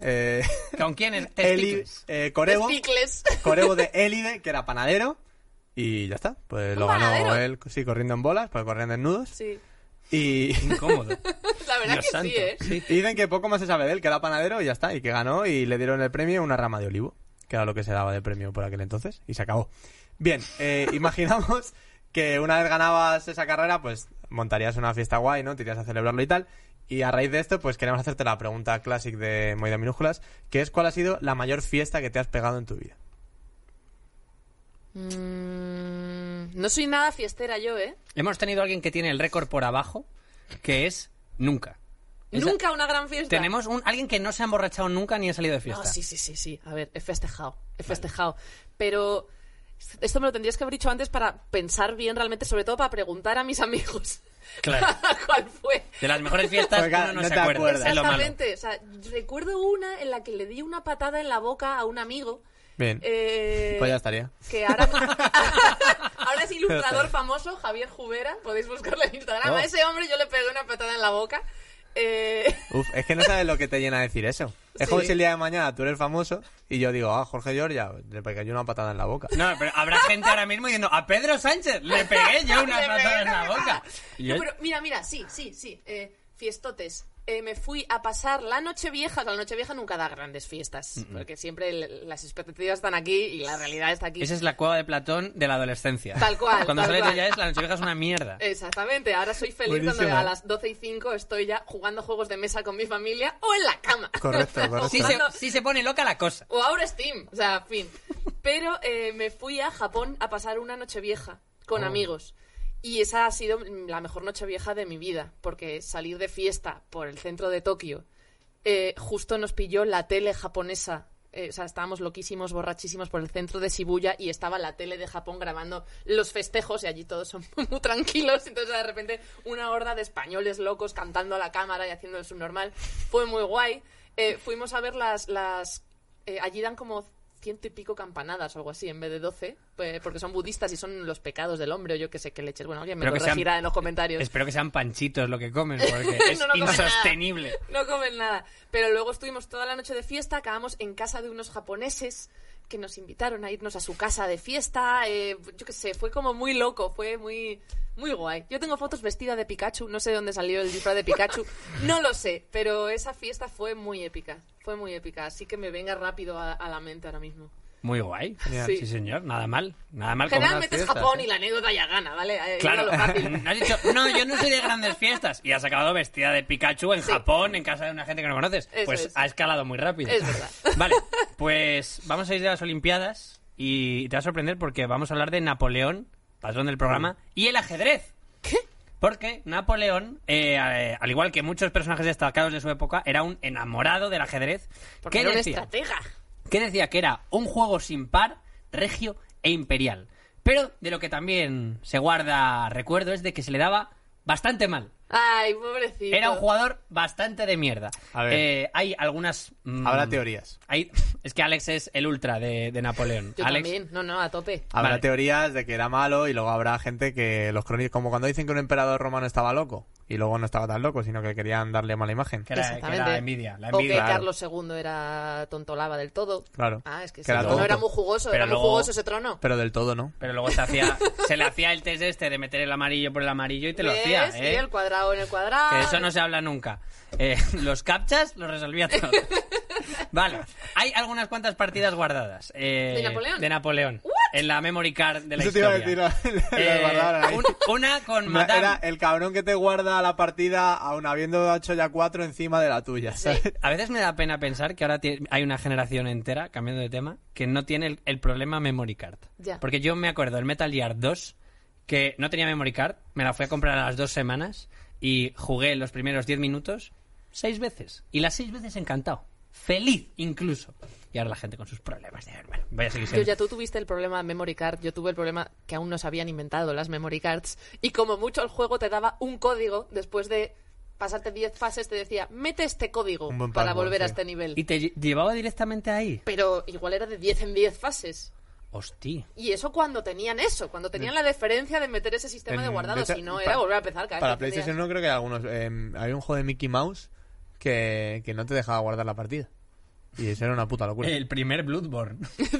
¿Con quién? Eli, Corebo. Testicles. Corebo de Elide, que era panadero. Y ya está. Pues lo ganó panadero? él, sí, corriendo en bolas, pues corriendo en nudos. Sí. Y Incómodo. La verdad Dios que santo. sí, ¿eh? y dicen que poco más se sabe de él, que era panadero y ya está. Y que ganó y le dieron el premio una rama de olivo, que era lo que se daba de premio por aquel entonces. Y se acabó. Bien, imaginamos que una vez ganabas esa carrera, pues montarías una fiesta guay, ¿no? Te irías a celebrarlo y tal. Y a raíz de esto, pues queremos hacerte la pregunta clásica de Movidas Minúsculas, que es ¿cuál ha sido la mayor fiesta que te has pegado en tu vida? No soy nada fiestera yo, ¿eh? Hemos tenido a alguien que tiene el récord por abajo, que es nunca. Esa- Nunca una gran fiesta. Tenemos alguien que no se ha emborrachado nunca ni ha salido de fiesta. No, sí. A ver, he festejado. Pero esto me lo tendrías que haber dicho antes para pensar bien realmente, sobre todo para preguntar a mis amigos. Claro. ¿Cuál fue? De las mejores fiestas Oiga, uno no no se te acuerda. acuerdas. Es lo malo. Exactamente. O sea, recuerdo una en la que le di una patada en la boca a un amigo. Bien, pues ya estaría. Que ahora, ahora es ilustrador famoso, Javier Jubera. Podéis buscarlo en Instagram. Oh. A ese hombre yo le pegué una patada en la boca. Uf, es que no sabes lo que te llena decir eso. Es Sí. como si el día de mañana tú eres famoso y yo digo, Jorge Giorgia, le pegué yo una patada en la boca. No, pero habrá gente ahora mismo diciendo, a Pedro Sánchez le pegué yo una Le patada pegué en la una boca. patada. Y No, yo- pero mira, sí. Fiestotes. Me fui a pasar la Nochevieja. La Nochevieja nunca da grandes fiestas, porque siempre las expectativas están aquí y la realidad está aquí. Esa es la cueva de Platón de la adolescencia. Tal cual, Cuando tal sales cual. de ya es la Nochevieja es una mierda. Exactamente, ahora soy feliz Buenísimo. cuando a las 12:05 estoy ya jugando juegos de mesa con mi familia o en la cama. Correcto. Sí se pone loca la cosa. O ahora Steam, o sea, fin. Pero me fui a Japón a pasar una Nochevieja con amigos. Y esa ha sido la mejor Nochevieja de mi vida, porque salir de fiesta por el centro de Tokio, justo nos pilló la tele japonesa. O sea, estábamos loquísimos, borrachísimos por el centro de Shibuya y estaba la tele de Japón grabando los festejos y allí todos son muy tranquilos. Entonces, de repente, una horda de españoles locos cantando a la cámara y haciendo el subnormal. Fue muy guay. Fuimos a ver allí dan como 100 y pico campanadas o algo así en vez de 12, porque son budistas y son los pecados del hombre o yo que sé qué leches. Bueno, alguien me Pero lo que sean- corregirá en los comentarios. Espero que sean panchitos lo que comen, porque es No comen nada. insostenible. No comen nada. Pero luego estuvimos toda la noche de fiesta, acabamos en casa de unos japoneses que nos invitaron a irnos a su casa de fiesta, yo qué sé, fue como muy loco, fue muy guay. Yo tengo fotos vestida de Pikachu, no sé de dónde salió el disfraz de Pikachu, no lo sé, pero esa fiesta fue muy épica, así que me venga rápido a la mente ahora mismo. Muy guay. Sí. Sí, señor. Nada mal. Nada mal. Generalmente es fiestas, Japón y la anécdota ya gana, ¿vale? Claro. Lo fácil. Has dicho, no, yo no soy de grandes fiestas. Y has acabado vestida de Pikachu en Japón, en casa de una gente que no conoces. Eso Pues es. ha escalado muy rápido. Es verdad. Vale, pues vamos a ir de las Olimpiadas y te va a sorprender porque vamos a hablar de Napoleón, patrón del programa, y el ajedrez. ¿Qué? Porque Napoleón, al igual que muchos personajes destacados de su época, era un enamorado del ajedrez. Porque ¿Qué era un decía? estratega. Que decía que era un juego sin par, regio e imperial. Pero de lo que también se guarda recuerdo es de que se le daba bastante mal. Ay, pobrecito. Era un jugador bastante de mierda. A ver. Hay algunas... Habrá teorías. Es que Alex es el ultra de Napoleón. Yo Alex, también, no, a tope. Habrá Vale. teorías de que era malo y luego habrá gente que los crónicos, como cuando dicen que un emperador romano estaba loco y luego no estaba tan loco, sino que querían darle mala imagen. que era envidia. La O que envidia. Claro. Carlos II era tontolaba del todo. Claro. Ah, es que Que ese era trono tonto. era muy jugoso, Pero era muy luego- jugoso ese trono. Pero del todo, ¿no? Pero luego se le hacía el test este de meter el amarillo por el amarillo y te lo ¿Ves? hacía, Sí, ¿eh? el cuadrado en el cuadrado. Que eso no se habla nunca. Los captchas los resolvía todo. Vale, hay algunas cuantas partidas guardadas. ¿De Napoleón? De Napoleón. En la memory card de la Eso te iba a historia. decir, lo guardaron ahí. Una con Madame. Era el cabrón que te guarda la partida aun habiendo hecho ya 4 encima de la tuya, ¿sabes? A veces me da pena pensar que ahora hay una generación entera, cambiando de tema, que no tiene el problema memory card. Ya. Porque yo me acuerdo del Metal Gear 2, que no tenía memory card, me la fui a comprar a las 2 semanas y jugué los primeros 10 minutos 6 veces. Y las 6 veces encantado. Feliz, incluso. Y ahora la gente con sus problemas. Bueno, voy a seguir Yo siendo. ya tú tuviste el problema memory card, yo tuve el problema que aún no se habían inventado las memory cards y como mucho el juego te daba un código después de pasarte 10 fases, te decía, mete este código Un buen para password, volver a sí. este nivel. ¿Y te llevaba directamente ahí? Pero igual era de 10 en 10 fases. Hostia. Y eso cuando tenían la deferencia de meter ese sistema de guardado, de hecho, si no era volver a empezar cada vez Para que PlayStation encendías. no creo que hay algunos. Había un juego de Mickey Mouse que no te dejaba guardar la partida. Y eso era una puta locura. El primer Bloodborne.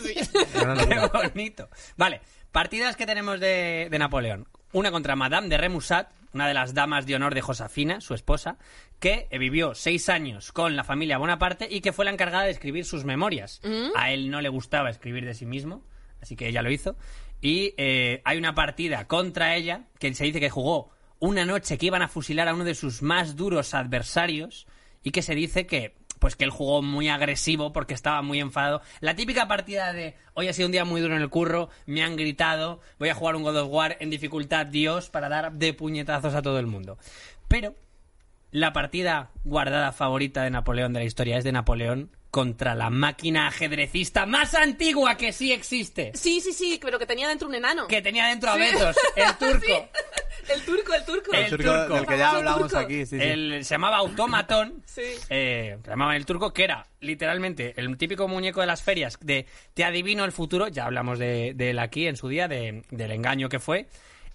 Era una Qué locura. bonito. Vale, partidas que tenemos de Napoleón. Una contra Madame de Remusat, una de las damas de honor de Josefina, su esposa, que vivió 6 años con la familia Bonaparte y que fue la encargada de escribir sus memorias. A él no le gustaba escribir de sí mismo, así que ella lo hizo. Y hay una partida contra ella, que se dice que jugó una noche que iban a fusilar a uno de sus más duros adversarios y que se dice que pues que él jugó muy agresivo porque estaba muy enfadado. La típica partida de hoy ha sido un día muy duro en el curro, me han gritado, voy a jugar un God of War en dificultad Dios para dar de puñetazos a todo el mundo. Pero la partida guardada favorita de Napoleón de la historia es de Napoleón contra la máquina ajedrecista más antigua que sí existe. Sí, pero que tenía dentro un enano. Que tenía dentro a Betos, el turco. El turco. El turco turco. del que ya hablamos turco. aquí, sí, sí. Se llamaba Automatón. Sí. Se llamaba el turco, que era literalmente el típico muñeco de las ferias de te adivino el futuro. Ya hablamos de él aquí en su día, del engaño que fue.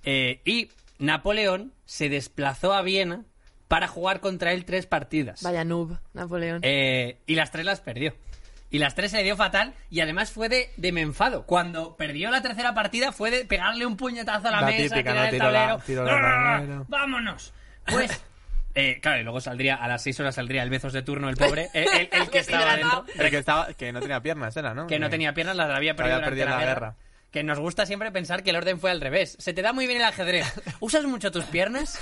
Y Napoleón se desplazó a Viena para jugar contra él 3 partidas. Vaya noob, Napoleón. Y las 3 las perdió. Y las 3 se le dio fatal y además fue de me enfado. Cuando perdió la tercera partida fue de pegarle un puñetazo a la mesa, típica, tirar ¿no? el Tiro tablero. tiro la tablero. ¡Vámonos! Pues, claro, y luego saldría, a las 6 horas saldría el Bezos de turno, el pobre, el que estaba dentro. El que no tenía piernas, era, ¿no? Que no tenía piernas, las había perdido había durante perdido la en la guerra. guerra. Que nos gusta siempre pensar que el orden fue al revés. Se te da muy bien el ajedrez. ¿Usas mucho tus piernas?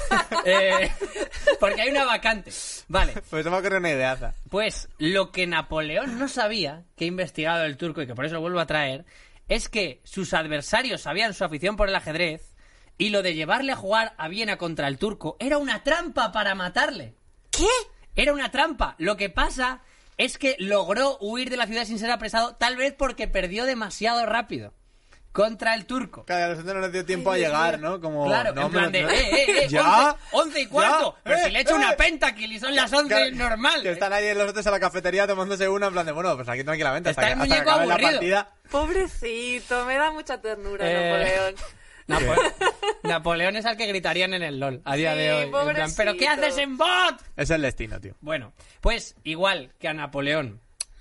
Porque hay una vacante. Vale. Pues eso me ocurrió una ideaza. Pues lo que Napoleón no sabía, que ha investigado el turco y que por eso lo vuelvo a traer, es que sus adversarios sabían su afición por el ajedrez y lo de llevarle a jugar a Viena contra el turco era una trampa para matarle. ¿Qué? Era una trampa. Lo que pasa es que logró huir de la ciudad sin ser apresado, tal vez porque perdió demasiado rápido contra el turco. Claro, a nosotros no nos dio tiempo a llegar, ¿no? Como, Claro, no, en plan de, hombre, ¿ya? 11 y cuarto. ¿Ya? Pero si le echo una ¡Eh! pentakill y son las 11 Claro, normal. Que están ahí los otros en la cafetería tomándose una, en plan de, bueno, pues aquí tranquilamente, Está el hasta que muñeco acabe la aburrido. partida. Pobrecito, me da mucha ternura, Eh, Napoleón. Napoleón es al que gritarían en el LOL a día Sí, de hoy. En plan, pobrecito. ¿pero qué haces en bot? Es el destino, tío. Bueno, pues igual que a Napoleón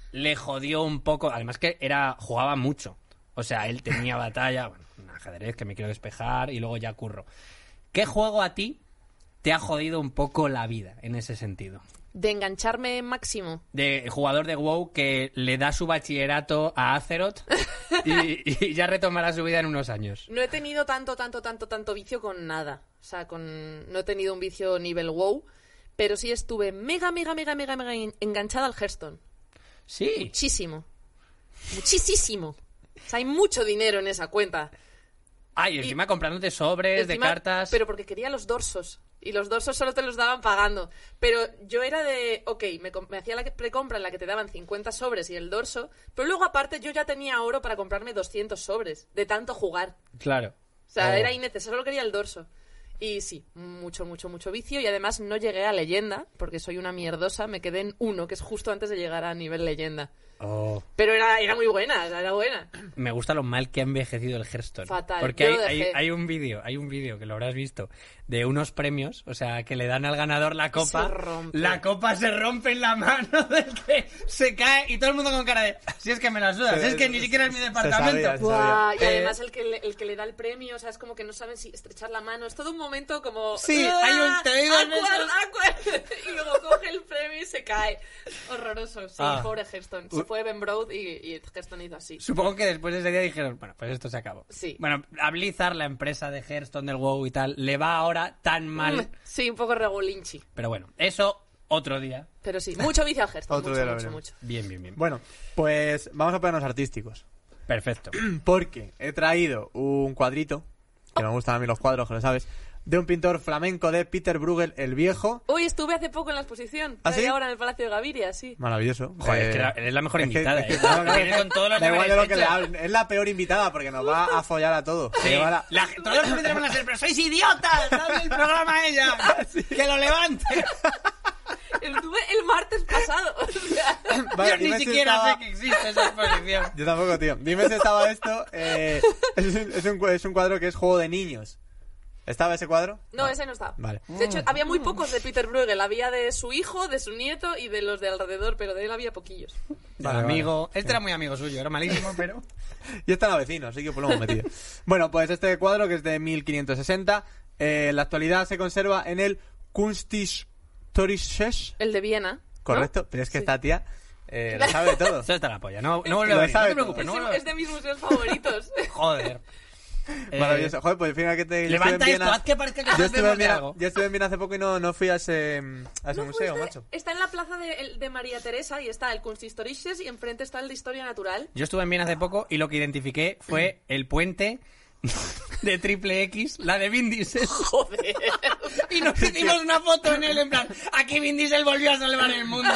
le jodió un poco. Además que jugaba mucho. O sea, él tenía batalla, bueno, un ajedrez que me quiero despejar y luego ya curro. ¿Qué juego a ti te ha jodido un poco la vida en ese sentido? De engancharme máximo. De jugador de WoW que le da su bachillerato a Azeroth y ya retomará su vida en unos años. No he tenido tanto vicio con nada. O sea, no he tenido un vicio nivel WoW, pero sí estuve mega enganchada al Hearthstone. Sí. Muchísimo. Muchísimo. O sea, hay mucho dinero en esa cuenta. Ay, encima comprándote sobres de cartas. Pero porque quería los dorsos. Y los dorsos solo te los daban pagando. Pero yo era de... Ok, me hacía la precompra en la que te daban 50 sobres y el dorso. Pero luego, aparte, yo ya tenía oro para comprarme 200 sobres. De tanto jugar. Claro. O sea, era innecesario. Solo quería el dorso. Y sí, mucho vicio. Y además no llegué a leyenda, porque soy una mierdosa. Me quedé en 1, que es justo antes de llegar a nivel leyenda. Oh. Pero era muy buena, era buena. Me gusta lo mal que ha envejecido el Hearthstone. Fatal. Porque hay un vídeo que lo habrás visto, de unos premios, o sea, que le dan al ganador la copa. La copa se rompe en la mano del que se cae y todo el mundo con cara de, si es que me la sudas, si es que ni siquiera es mi departamento. Y además el que le da el premio, o sea, es como que no saben si estrechar la mano. Es todo un momento como... Sí, hay un... Te digo y luego coge el premio y se cae. Horroroso, sí, pobre Hearthstone. Se fue Ben Broad y Hearthstone hizo así. Supongo que después de ese día dijeron, bueno, pues esto se acabó. Sí. Bueno, a Blizzard, la empresa de Hearthstone, del WoW y tal, le va ahora tan mal. Sí, un poco regulinchi. Pero bueno, eso otro día. Pero sí, mucho vicio al Hearthstone. Otro día mucho. Bien. Bueno, pues vamos a ponernos artísticos. Perfecto. Porque he traído un cuadrito, que me gustan a mí los cuadros, que lo sabes, de un pintor flamenco de Peter Bruegel el Viejo. Uy, estuve hace poco en la exposición. ¿Ah, sí? Ahora en el Palacio de Gaviria, sí. Maravilloso. Joder, es que eres la mejor invitada. Viene con todos los da igual de lo que le hechos. hablen. Es la peor invitada porque nos va a follar a todos. Sí. Todos los comentarios van a ser, pero sois idiotas, dale el programa a ella, que lo levante. Estuve el martes pasado. O sea, Vale, yo ni siquiera sé que existe esa exposición. Yo tampoco, tío. Dime si estaba esto. Es un cuadro que es juego de niños. ¿Estaba ese cuadro? No, ese no estaba. Vale. De hecho, había muy pocos de Peter Bruegel. Había de su hijo, de su nieto y de los de alrededor, pero de él había poquillos. Vale, amigo. vale. Este era muy amigo suyo, era malísimo, pero... Y este era vecino, así que pues lo hemos metido. Bueno, pues este cuadro, que es de 1560, en la actualidad se conserva en el Kunsthistorisches. El de Viena. Correcto, ¿no? pero es que Sí. esta tía lo sabe todo. Eso está la polla, no vuelve a Lo venir, no sabe te preocupes, todo. no Es de mis museos favoritos. Joder. Maravilloso. Joder, pues fíjate que te... Levanta esto, haz que parezca que estás haciendo algo. Yo estuve en Viena hace poco y no fui a ese museo, fuiste. macho. Está en la plaza de María Teresa y está el Kunsthistorisches y enfrente está el de Historia Natural. Yo estuve en Viena hace poco y lo que identifiqué fue el puente de Triple X, la de Vin Diesel. Joder. Y nos hicimos una foto en él, en plan, aquí Vin Diesel volvió a salvar el mundo.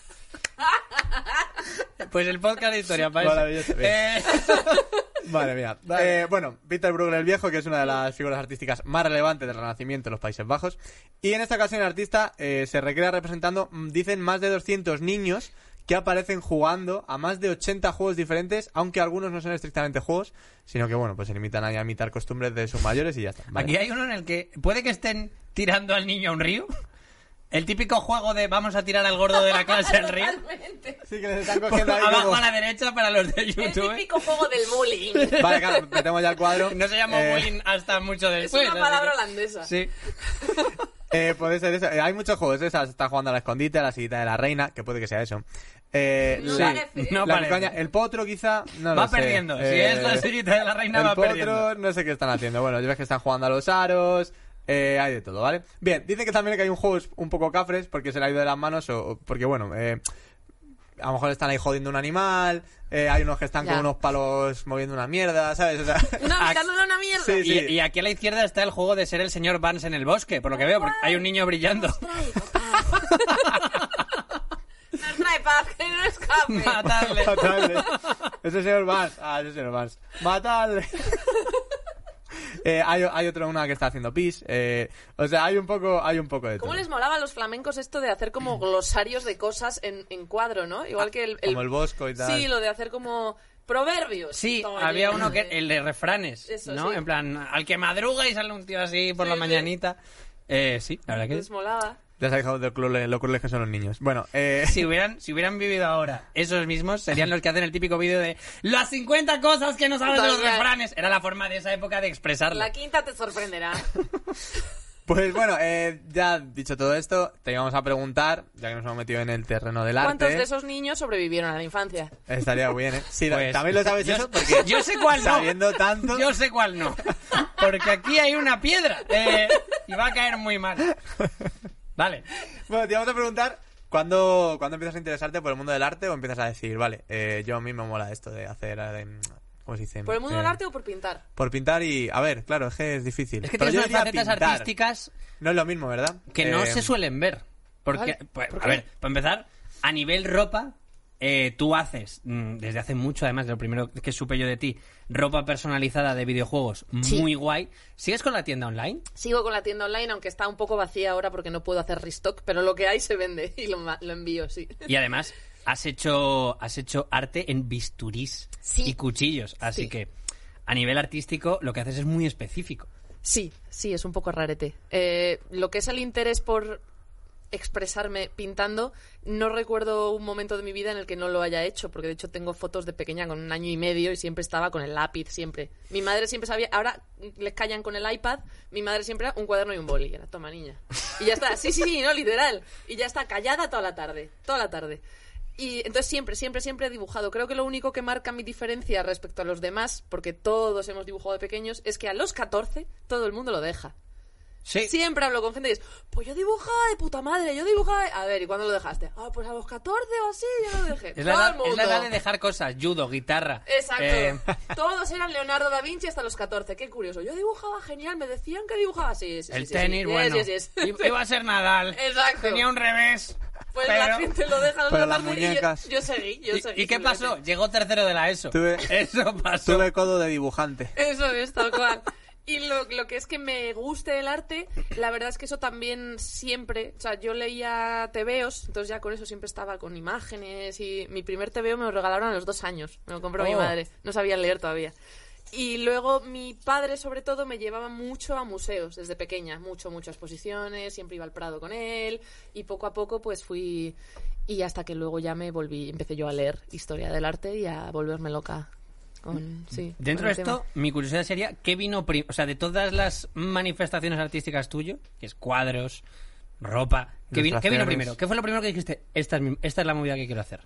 Pues el podcast de historia, para Maravilloso. Vale, mira. Vale. Bueno, Peter Bruegel el Viejo, que es una de las figuras artísticas más relevantes del Renacimiento en los Países Bajos. Y en esta ocasión el artista se recrea representando, dicen, más de 200 niños que aparecen jugando a más de 80 juegos diferentes, aunque algunos no son estrictamente juegos, sino que, bueno, pues se limitan a imitar costumbres de sus mayores y ya está. Vale. Aquí hay uno en el que puede que estén tirando al niño a un río. El típico juego de vamos a tirar al gordo de la clase al río. Totalmente. Sí, que les están cogiendo ahí Abajo como... a la derecha para los de El YouTube. típico juego del bullying. Vale, claro, metemos ya el cuadro. No se llamó bullying hasta mucho Es después. una palabra así que- holandesa. Sí. Puede ser eso. Hay muchos juegos. Esas están jugando a la escondite, a la sillita de la reina, que puede que sea eso. No sí. parece. No La parece. cucaña, el potro quizá, no Va lo sé. perdiendo. Si es la sillita de la reina, el va potro, perdiendo. no sé qué están haciendo. Bueno, yo ves que están jugando a los aros. Hay de todo, ¿vale? Bien, dice que también que hay un juego un poco cafres porque se le ha ido de las manos o porque, bueno, a lo mejor están ahí jodiendo un animal. Hay unos que están Ya. con unos palos moviendo una mierda, ¿sabes? O sea, Una mirándole una mierda. Sí, sí. Y aquí a la izquierda está el juego de ser el señor Vance en el bosque, por lo que veo, porque hay un niño brillando. Nos trae paz, que no escape. Matarle. Matadle. Ese señor Vance. Ese señor Vance. Matadle. Hay una que está haciendo pis. O sea, hay un poco de todo. ¿Cómo les molaba a los flamencos esto de hacer como glosarios de cosas en cuadro, ¿no? Igual que Como el Bosco y tal. Sí, lo de hacer como proverbios. Sí, Todo había lleno uno que el de refranes, Eso, ¿no? sí. En plan, al que madruga y sale un tío así por Sí, la sí. mañanita. Sí, la verdad que Les molaba. Ya sabéis lo crueles que son los niños. Bueno, Si hubieran vivido ahora esos mismos, serían los que hacen el típico vídeo de las 50 cosas que no sabes de los Total. refranes. Era la forma de esa época de expresarlo. La quinta te sorprenderá. pues bueno, ya dicho todo esto, te íbamos a preguntar, ya que nos hemos metido en el terreno del ¿Cuántos arte. de esos niños sobrevivieron a la infancia? Estaría bien, ¿eh? Sí, Pues, también lo sabes yo- eso porque yo sé cuál no. sabiendo tanto... Yo sé cuál no. Porque aquí hay una piedra. Y va a caer muy mal. Vale. Bueno, te íbamos a preguntar, ¿cuándo empiezas a interesarte por el mundo del arte o empiezas a decir, vale, yo a mí me mola esto de hacer... ¿cómo se dice? ¿Por el mundo del arte o por pintar? Por pintar y... A ver, claro, es que es difícil. Es que Pero tienes yo unas diría facetas pintar. artísticas No es lo mismo, ¿verdad? que no se suelen ver. Porque, Vale. pues, ¿Por a qué? ver, para empezar, a nivel ropa, tú haces, desde hace mucho, además, de lo primero que supe yo de ti, ropa personalizada de videojuegos Sí. muy guay. ¿Sigues con la tienda online? Sigo con la tienda online, aunque está un poco vacía ahora porque no puedo hacer restock, pero lo que hay se vende y lo envío, sí. Y además, has hecho arte en bisturís Sí. y cuchillos. Así Sí. que, a nivel artístico, lo que haces es muy específico. Sí, es un poco rarete. Lo que es el interés por expresarme pintando, no recuerdo un momento de mi vida en el que no lo haya hecho, porque de hecho tengo fotos de pequeña con 1 año y medio y siempre estaba con el lápiz, siempre. Mi madre siempre sabía, ahora les callan con el iPad, mi madre siempre era un cuaderno y un boli, era toma niña. Y ya está, sí, no, literal. Y ya está, callada toda la tarde. Y entonces siempre he dibujado. Creo que lo único que marca mi diferencia respecto a los demás, porque todos hemos dibujado de pequeños, es que a los 14 todo el mundo lo deja. Sí. Siempre hablo con gente y es, pues yo dibujaba de puta madre, yo dibujaba... A ver, ¿y cuándo lo dejaste? Ah, pues a los 14 o así yo lo dejé. Es Todo la, el mundo. es la edad de dejar cosas, judo, guitarra. Exacto. Todos eran Leonardo da Vinci hasta los 14. Qué curioso. Yo dibujaba genial, me decían que dibujaba así. El tenis, bueno. Yes. Iba a ser Nadal. Exacto. Tenía un revés. Pues pero- la gente lo deja a los pero las 14 y muñecas. yo seguí. ¿Y qué pasó? Llegó tercero de la ESO. Eso pasó. Tuve codo de dibujante. Eso es, tal cual. Y lo que es que me guste el arte, la verdad es que eso también siempre... O sea, yo leía tebeos, entonces ya con eso siempre estaba con imágenes y mi primer tebeo me lo regalaron a los 2 años. Me lo compró mi Oh. madre. No sabía leer todavía. Y luego mi padre, sobre todo, me llevaba mucho a museos desde pequeña. Mucho exposiciones, siempre iba al Prado con él. Y poco a poco pues fui... Y hasta que luego ya empecé yo a leer historia del arte y a volverme loca. Dentro de esto, mi curiosidad sería, ¿qué vino primero? O sea, de todas las manifestaciones artísticas tuyas, que es cuadros, ropa, ¿qué vino Ilustraciones. primero? ¿Qué fue lo primero que dijiste? Esta es la movida que quiero hacer.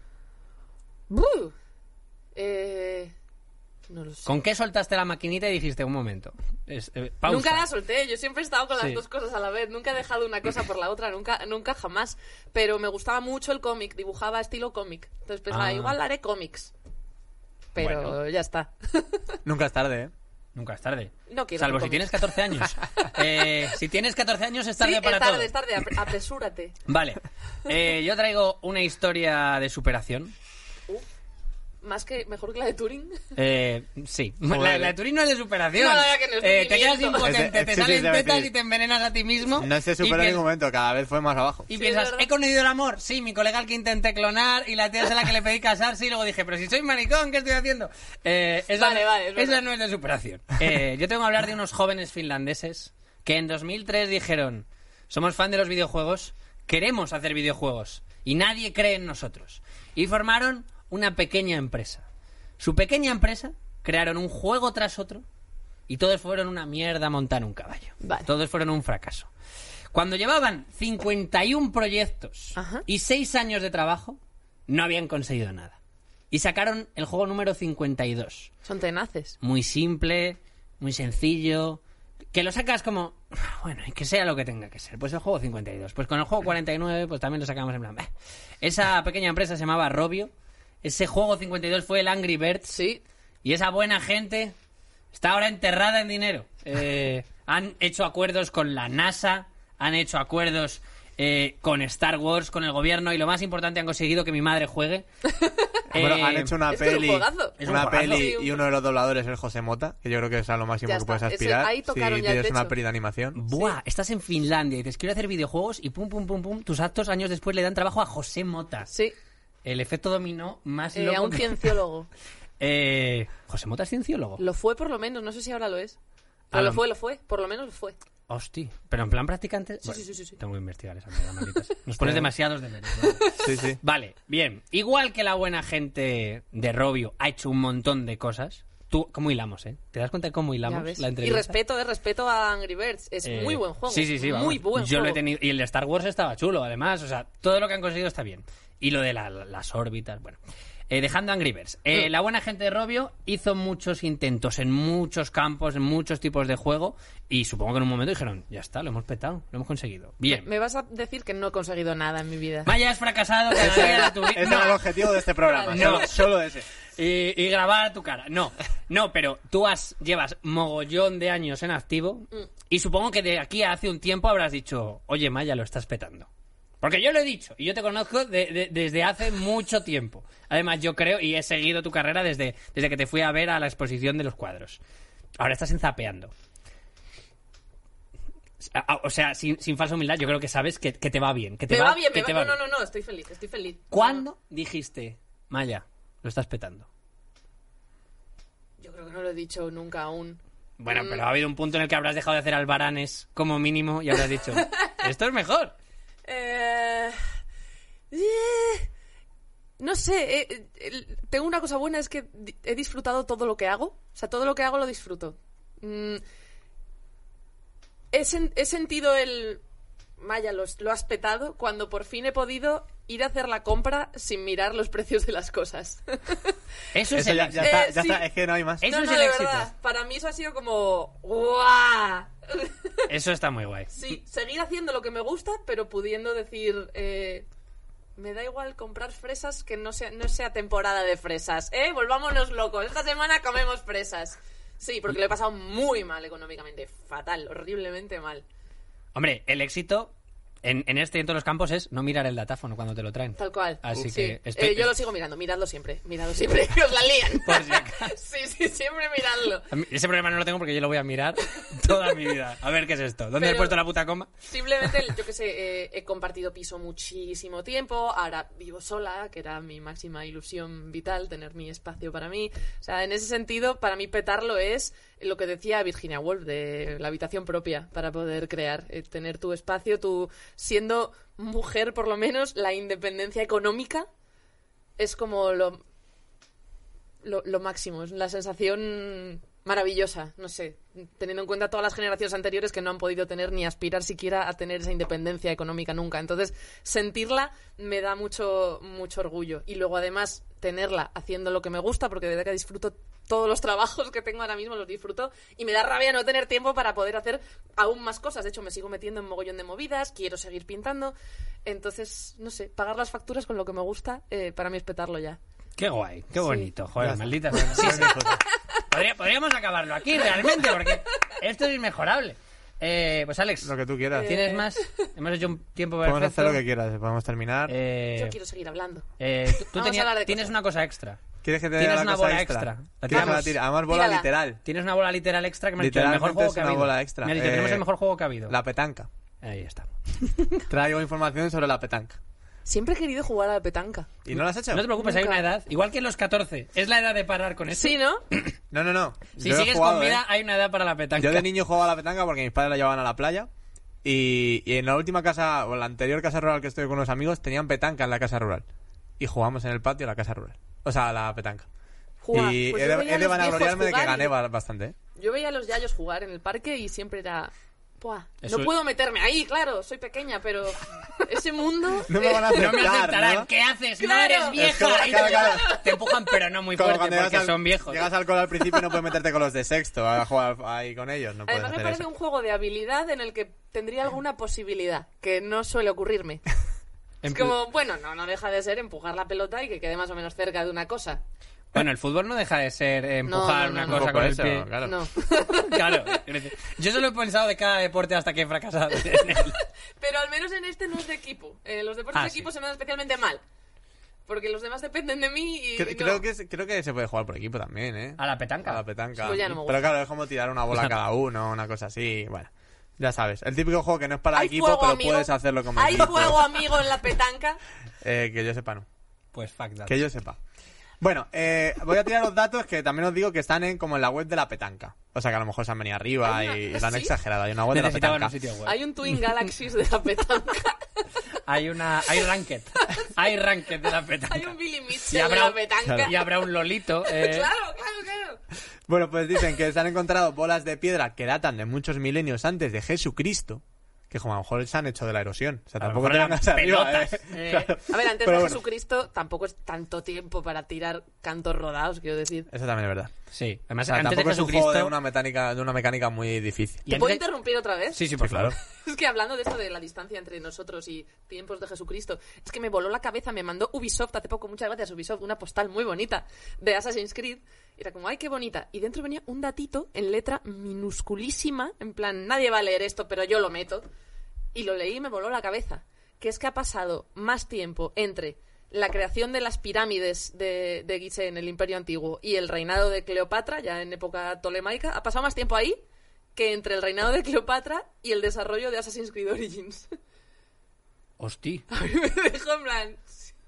No lo sé. ¿Con qué soltaste la maquinita y dijiste, un momento, pausa? Nunca la solté, yo siempre he estado con las Sí. dos cosas a la vez, nunca he dejado una cosa por la otra, nunca jamás. Pero me gustaba mucho el cómic, dibujaba estilo cómic. Entonces pensaba, igual haré cómics. Pero Bueno. ya está. Nunca es tarde, ¿eh? Nunca es tarde. No quiero Salvo hacer si tienes 14 años. Si tienes 14 años es tarde Sí, para todo. es tarde, apresúrate. Vale. Yo traigo una historia de superación. Mejor que la de Turing. Sí. Joder. La de Turing no es de superación. No, la verdad que no es Te quedas sentimiento. impotente, Sí, te sí, salen sí, tetas sí. y te envenenas a ti mismo. No se supera en ningún momento, cada vez fue más abajo. Y Sí, piensas, es verdad. ¿he conocido el amor? Sí, mi colega al que intenté clonar y la tía es a la que le pedí casarse y luego dije, pero si soy maricón, ¿qué estoy haciendo? Esa Vale, es verdad. esa no es de superación. Yo tengo que hablar de unos jóvenes finlandeses que en 2003 dijeron, somos fan de los videojuegos, queremos hacer videojuegos y nadie cree en nosotros. Y formaron una pequeña empresa. Su pequeña empresa crearon un juego tras otro y todos fueron una mierda a montar un caballo. Vale. Todos fueron un fracaso. Cuando llevaban 51 proyectos Ajá. y 6 años de trabajo, no habían conseguido nada. Y sacaron el juego número 52. Son tenaces. Muy simple, muy sencillo, que lo sacas como, bueno, y que sea lo que tenga que ser. Pues el juego 52. Pues con el juego 49, pues también lo sacamos en plan, "Bah". Esa pequeña empresa se llamaba Robio. Ese juego 52 fue el Angry Birds. Sí. Y esa buena gente está ahora enterrada en dinero. Han hecho acuerdos con la NASA, han hecho acuerdos con Star Wars, con el gobierno y lo más importante, han conseguido que mi madre juegue. Bueno, han hecho una es que es un peli, juegazo. Es un una juegazo. peli Sí, y uno de los dobladores es el José Mota, que yo creo que es a lo máximo Ya que está. puedes Ese- aspirar ahí si tocaron ya el tienes una techo. peli de animación. Buah, estás en Finlandia y dices, quiero hacer videojuegos y pum, pum, pum, pum. Tus actos años después le dan trabajo a José Mota. Sí. El efecto dominó más loco A un que- cienciólogo. José Mota es cienciólogo. Lo fue por lo menos, no sé si ahora lo es. Pero A lo lo- fue, por lo menos lo fue. Hosti, pero en plan practicante... Sí, Bueno, sí. Tengo que investigar esa mierda, malditas. Nos pones demasiados deberes. ¿Vale? Sí. Vale, bien. Igual que la buena gente de Rovio ha hecho un montón de cosas. Tú, ¿cómo hilamos, eh? ¿Te das cuenta de cómo Ya hilamos ves. la Y entrevista? respeto a Angry Birds. Es muy buen juego. Sí, vamos. Muy buen Yo juego. lo he tenido. Y el de Star Wars estaba chulo, además. O sea, todo lo que han conseguido está bien. Y lo de las órbitas, bueno. Dejando Angry Birds. La buena gente de Rovio hizo muchos intentos en muchos campos, en muchos tipos de juego. Y supongo que en un momento dijeron, ya está, lo hemos petado, lo hemos conseguido. Bien. Me vas a decir que no he conseguido nada en mi vida. Vaya, has fracasado cada día de tu vida. Ese era el objetivo de este programa. No. Solo ese. Y grabar a tu cara. No, pero tú llevas mogollón de años en activo y supongo que de aquí a hace un tiempo habrás dicho, oye, Maya, lo estás petando. Porque yo lo he dicho y yo te conozco desde hace mucho tiempo. Además, yo creo y he seguido tu carrera desde que te fui a ver a la exposición de los cuadros. Ahora estás en Zapeando. O sea, sin falsa humildad, yo creo que sabes que te va bien. Que te Me va bien, que te va bien. No, estoy feliz. ¿Cuándo dijiste, Maya, lo estás petando? Yo creo que no lo he dicho nunca aún. Bueno, pero ha habido un punto en el que habrás dejado de hacer albaranes como mínimo y habrás dicho, esto es mejor. No sé, tengo una cosa buena, es que he disfrutado todo lo que hago. O sea, todo lo que hago lo disfruto. He sentido el... Maya, lo has petado cuando por fin he podido ir a hacer la compra sin mirar los precios de las cosas. Eso es Eso el ya éxito. está, sí. es que no hay más. Eso No, es no, el de éxito. verdad. Para mí eso ha sido como... ¡guau! Eso está muy guay. Sí, seguir haciendo lo que me gusta, pero pudiendo decir... me da igual comprar fresas que no sea temporada de fresas. Volvámonos locos. Esta semana comemos fresas. Sí, porque lo he pasado muy mal económicamente. Fatal, horriblemente mal. Hombre, el éxito en este y en todos los campos es no mirar el datáfono cuando te lo traen. Tal cual. Así Sí. que... Yo lo sigo mirando. Miradlo siempre. Que os la lían. Por si acaso. Sí, siempre miradlo. A mí ese problema no lo tengo porque yo lo voy a mirar toda mi vida. A ver qué es esto. ¿Dónde he Pero- puesto la puta coma? Simplemente, yo que sé, he compartido piso muchísimo tiempo, ahora vivo sola, que era mi máxima ilusión vital, tener mi espacio para mí. O sea, en ese sentido, para mí petarlo es lo que decía Virginia Woolf, de la habitación propia para poder crear, tener tu espacio, tú siendo mujer por lo menos, la independencia económica es como lo máximo, es la sensación maravillosa, no sé, teniendo en cuenta todas las generaciones anteriores que no han podido tener ni aspirar siquiera a tener esa independencia económica nunca. Entonces, sentirla me da mucho orgullo. Y luego, además, tenerla haciendo lo que me gusta, porque de verdad que disfruto todos los trabajos que tengo ahora mismo, los disfruto, y me da rabia no tener tiempo para poder hacer aún más cosas. De hecho, me sigo metiendo en mogollón de movidas, quiero seguir pintando. Entonces, no sé, pagar las facturas con lo que me gusta, para mí es petarlo ya. Qué guay, qué Sí. bonito. Joder, Ya maldita sea. Sí, sí. Podríamos acabarlo aquí realmente porque esto es inmejorable. Pues Alex, Lo que tú quieras. ¿tienes más? Hemos hecho un tiempo Podemos perfecto. hacer lo que quieras. Podemos terminar. Yo quiero seguir hablando. Tú Vamos a hablar de tienes cosas. una cosa extra. ¿Quieres que te tienes dé la una cosa bola extra? extra. La ¿Quieres que la tiramos. tire? Además, bola Tírala. literal. Tienes una bola literal extra que me has dicho el mejor Literalmente juego es que ha una habido. bola extra. Me has dicho, tenemos el mejor juego que ha habido. La petanca. Ahí está. Traigo información sobre la petanca. Siempre he querido jugar a la petanca. ¿Y no lo has hecho? No te preocupes, hay Nunca. una edad. Igual que en los 14. Es la edad de parar con esto. Sí, ¿no? No. Si Yo he sigues jugado, con vida, ¿eh? hay una edad para la petanca. Yo de niño jugaba a la petanca porque mis padres la llevaban a la playa. Y en la última casa, o en la anterior casa rural que estoy con unos amigos, tenían petanca en la casa rural. Y jugamos en el patio de la casa rural. O sea, la petanca. Jugar. Y Pues he yo veía de a los vanagloriarme de viejos que jugar gané y- bastante, ¿eh? Yo veía a los yayos jugar en el parque y siempre era... Buah, Eso- no puedo meterme ahí, claro, soy pequeña, pero ese mundo... No me van a No me aceptar, aceptarán. ¿no? ¿Qué haces? No Claro. eres vieja. Es como- Y claro. te empujan, pero no muy Como fuerte cuando porque llegas al- son viejos. Llegas al cole al principio y no puedes meterte con los de sexto a jugar ahí con ellos. No puedes Además me hacer parece eso. un juego de habilidad en el que tendría alguna posibilidad, que no suele ocurrirme. En Es como, bueno, no deja de ser empujar la pelota y que quede más o menos cerca de una cosa. Bueno, el fútbol no deja de ser empujar No, una no, cosa Un poco con el eso, pie. claro. No. Claro. Es decir, yo solo he pensado de cada deporte hasta que he fracasado en él. Pero al menos en este no es de equipo. Los deportes de Sí. equipo se me dan especialmente mal. Porque los demás dependen de mí y no. Creo que se puede jugar por equipo también, ¿eh? A la petanca. A la petanca. Pues ya no me gusta. Pero claro, es como tirar una bola a cada uno, una cosa así. Bueno, ya sabes. El típico juego que no es para ¿Hay equipo, fuego, pero amigo? puedes hacerlo como ¿Hay equipo. fuego, amigo, en la petanca? Que yo sepa, no. Pues fuck that. Que yo sepa. Bueno, voy a tirar los datos que también os digo que están como en la web de la petanca. O sea que a lo mejor se han venido arriba y la han ¿sí? exagerado. Hay una web de la Necesitaban petanca. un sitio web. Hay un Twin Galaxies de la petanca. Hay Ranked. Hay Ranked de la petanca. Hay un Billy Y Mitchell de la petanca. y habrá un Lolito. Claro. Bueno, pues dicen que se han encontrado bolas de piedra que datan de muchos milenios antes de Jesucristo. Que como a lo mejor se han hecho de la erosión. O sea, A lo tampoco te mejor vengas eran arriba, pelotas. Claro. A ver, antes Pero de bueno, Jesucristo tampoco es tanto tiempo para tirar cantos rodados, quiero decir. eso también es verdad. Sí, O además sea, antes de tampoco es un Jesucristo... juego de una mecánica muy difícil. y ¿Te puedo antes de- interrumpir otra vez? Sí, por favor. Es que hablando de esto de la distancia entre nosotros y tiempos de Jesucristo, es que me voló la cabeza, me mandó Ubisoft hace poco, muchas gracias Ubisoft, una postal muy bonita de Assassin's Creed. Era como, ay, qué bonita. Y dentro venía un datito en letra minusculísima, en plan, nadie va a leer esto, pero yo lo meto. Y lo leí y me voló la cabeza. Que es que ha pasado más tiempo entre la creación de las pirámides de Gizeh en el Imperio Antiguo y el reinado de Cleopatra, ya en época tolemaica, ha pasado más tiempo ahí que entre el reinado de Cleopatra y el desarrollo de Assassin's Creed Origins. Hostia. A mí me dejó en plan...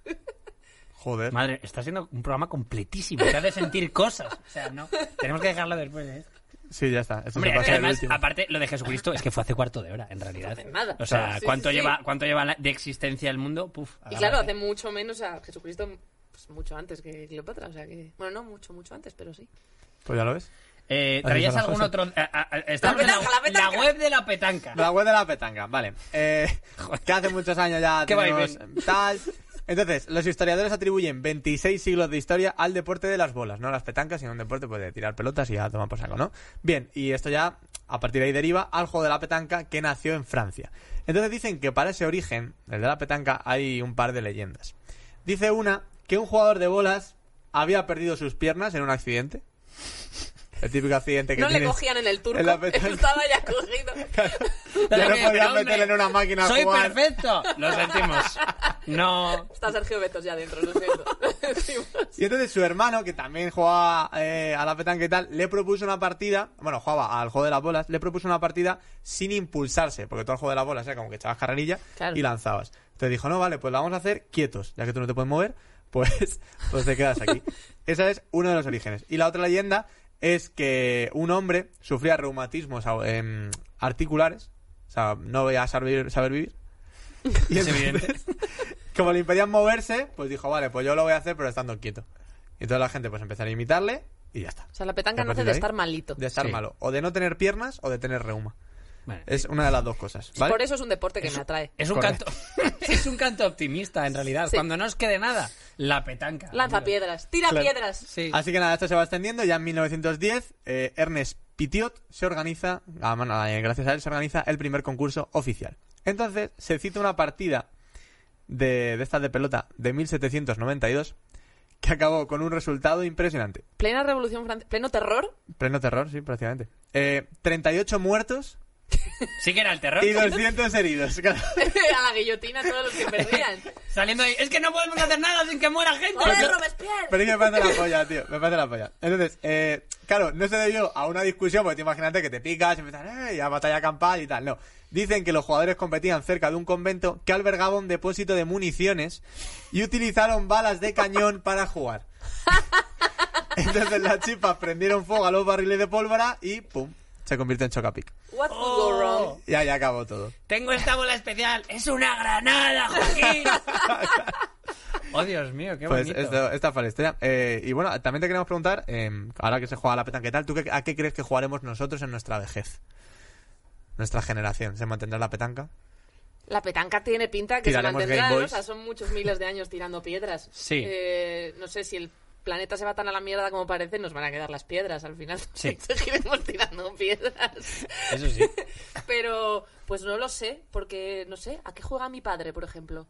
Joder. Madre, está siendo un programa completísimo. Te hace sentir cosas. O sea, no. Tenemos que dejarlo después, ¿eh? Sí, ya está. Esto Hombre, se es pasa que el además, último. aparte, lo de Jesucristo es que fue hace cuarto de hora, en realidad. hace nada. O sea, Sí, ¿cuánto sí, sí. lleva de existencia el mundo? Puf. Y claro, hace mucho menos a Jesucristo, pues mucho antes que Cleopatra, o sea que... Bueno, no mucho antes, pero sí. Pues ya lo ves. ¿Traías Así son algún las otro...? Estamos en petanca, la petanca. la web de la petanca. La web de la petanga, vale. Que hace muchos años ya Qué tenemos vaivén. tal... Entonces, los historiadores atribuyen 26 siglos de historia al deporte de las bolas, no a las petancas, sino un deporte pues, de tirar pelotas y a tomar por saco, ¿no? Bien, y esto ya, a partir de ahí deriva al juego de la petanca que nació en Francia. Entonces dicen que para ese origen, el de la petanca, hay un par de leyendas. Dice una que un jugador de bolas había perdido sus piernas en un accidente. El típico accidente que No le tienes cogían en el turco, en la petanca. estaba ya cogido. Ya no Pero, podían hombre, meterle en una máquina a ¡Soy jugar. perfecto! Lo sentimos. No... Está Sergio Betos ya dentro, lo siento. Y entonces su hermano, que también jugaba a la petanca y tal, le propuso una partida, bueno, jugaba al juego de las bolas, le propuso una partida sin impulsarse, porque todo el juego de las bolas era como que echabas carrerilla Claro. y lanzabas. Entonces dijo, no, vale, pues la vamos a hacer quietos, ya que tú no te puedes mover, pues te quedas aquí. Ese es uno de los orígenes. Y la otra leyenda es que un hombre sufría reumatismos articulares, o sea, no veía saber vivir. Y Es entonces, evidente. como le impedían moverse, pues dijo, vale, pues yo lo voy a hacer pero estando quieto. Y entonces la gente pues empezó a imitarle y ya está. O sea, la petanca Y a nace partir de ahí, estar malito. De estar Sí. malo. O de no tener piernas o de tener reuma. Bueno, Es una de las dos cosas, ¿vale? Por eso es un deporte que me atrae. es un Correcto. canto es un canto optimista, en realidad. Sí. Cuando no os quede nada, la petanca. Lanza amigo. piedras, tira Claro. piedras. Sí. Así que nada, esto se va extendiendo. Ya en 1910, Ernest Pitiot se organiza, gracias a él, se organiza el primer concurso oficial. Entonces, se cita una partida de estas de pelota de 1792 que acabó con un resultado impresionante. Plena revolución francesa, pleno terror. Pleno terror, sí, prácticamente. 38 muertos Sí que era el terror. y 200 heridos. Claro. A la guillotina todos los que perdían. Saliendo ahí. Es que no podemos hacer nada sin que muera gente. ¡Joder, Robespierre! Pero es que me parece la polla, tío. Me parece la polla. Entonces, claro, no se debió a una discusión, porque te imagínate que te picas y empiezas y a batalla campal y tal. No. Dicen que los jugadores competían cerca de un convento que albergaba un depósito de municiones y utilizaron balas de cañón para jugar. Entonces las chispas prendieron fuego a los barriles de pólvora y ¡pum! Se convierte en Chocapic. What could go wrong? Y ahí acabó todo. Tengo esta bola especial. ¡Es una granada, Joaquín! Oh, Dios mío, qué Pues bonito. esta fue la historia. Y bueno, también te queremos preguntar, ahora que se juega la petanca, ¿qué tal? ¿Tú a qué crees que jugaremos nosotros en nuestra vejez? Nuestra generación. ¿Se mantendrá la petanca? La petanca tiene pinta que se Tiraremos mantendrá, Game ¿no? O Boys. sea, son muchos miles de años tirando piedras. Sí. No sé si el planeta se va tan a la mierda como parece, nos van a quedar las piedras al final. Sí. Seguiremos tirando piedras. Eso sí. Pero, pues no lo sé, porque, no sé, ¿a qué juega mi padre, por ejemplo?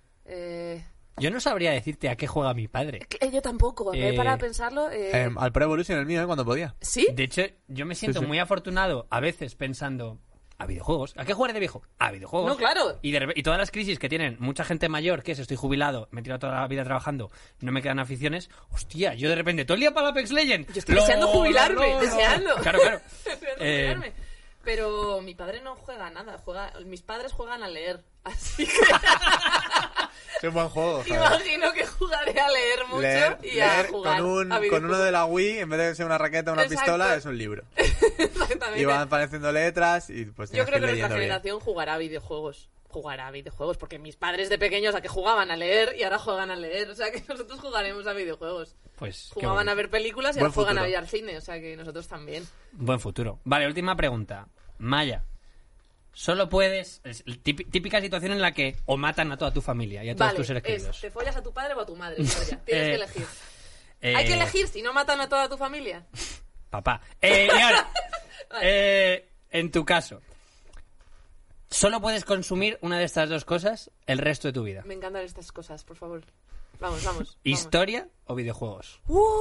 Yo no sabría decirte a qué juega mi padre. Yo tampoco, para pensarlo. Al Pro Evolution el mío, cuando podía. ¿Sí? De hecho, yo me siento Sí, sí. muy afortunado a veces pensando a videojuegos. ¿A qué jugaré de viejo? A videojuegos. No, claro. Y todas las crisis que tienen mucha gente mayor, que es estoy jubilado, me he tirado toda la vida trabajando, no me quedan aficiones. Hostia, yo de repente todo el día para Apex Legends. Yo estoy deseando jubilarme, deseando. Claro, claro. Deseando jubilarme. Pero mi padre no juega a nada. Mis padres juegan a leer. Así que... Es un buen juego. Joder. Imagino que jugaré a leer mucho y a leer jugar con a uno videojuegos. de la Wii, en vez de ser una raqueta o una Exacto. pistola, es un libro. Exactamente. Y van apareciendo letras y pues Yo tienes creo que que ir nuestra leyendo bien. generación jugará a videojuegos. Jugará a videojuegos, porque mis padres de pequeños a que jugaban a leer y ahora juegan a leer. O sea que nosotros jugaremos a videojuegos. Pues qué Jugaban bonito. a ver películas y Buen ahora juegan a futuro. ir al cine. O sea que nosotros también. Buen futuro. Vale, última pregunta. Maya, solo puedes... es típica situación en la que o matan a toda tu familia y a todos Vale, tus seres queridos. ¿te follas a tu padre o a tu madre? Gloria? Tienes que elegir. Eh, Hay que elegir si no matan a toda tu familia. Papá. Y ahora, en tu caso, solo puedes consumir una de estas dos cosas el resto de tu vida. Me encantan estas cosas, por favor. Vamos. ¿Historia o videojuegos?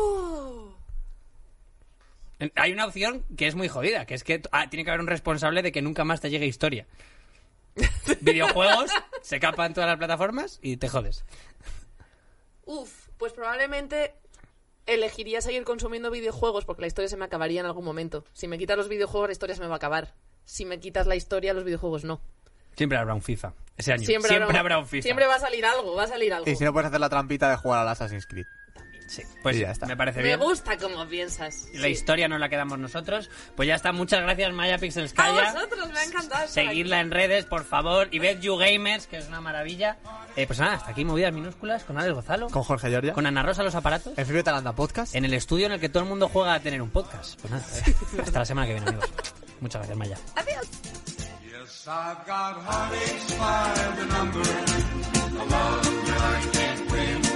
Hay una opción que es muy jodida, que es que tiene que haber un responsable de que nunca más te llegue historia. Videojuegos, se capan todas las plataformas y te jodes. Pues probablemente elegiría seguir consumiendo videojuegos porque la historia se me acabaría en algún momento. Si me quitas los videojuegos, la historia se me va a acabar. Si me quitas la historia, los videojuegos no. Siempre habrá un FIFA. Ese año. Siempre habrá un FIFA. Siempre va a salir algo, Y si no puedes hacer la trampita de jugar al Assassin's Creed. Sí, pues Y ya está. me parece Me bien. gusta como piensas. La historia nos la quedamos nosotros. Pues ya está. Muchas gracias, Maya A Pixelskaya. vosotros, me ha encantado. estar Seguidla en redes, por favor. Y ved YouGamers, que es una maravilla. Pues nada, hasta aquí Movidas Minúsculas con Alex Gonzalo. Con Jorge Giorgia. Con Ana Rosa los aparatos. En Fibio Talanda Podcast. En el estudio en el que todo el mundo juega a tener un podcast. Pues nada, hasta la semana que viene, amigos. Muchas gracias, Maya. aquí. Adiós. Yes, I've got heartaches by the number, a love that I can't win.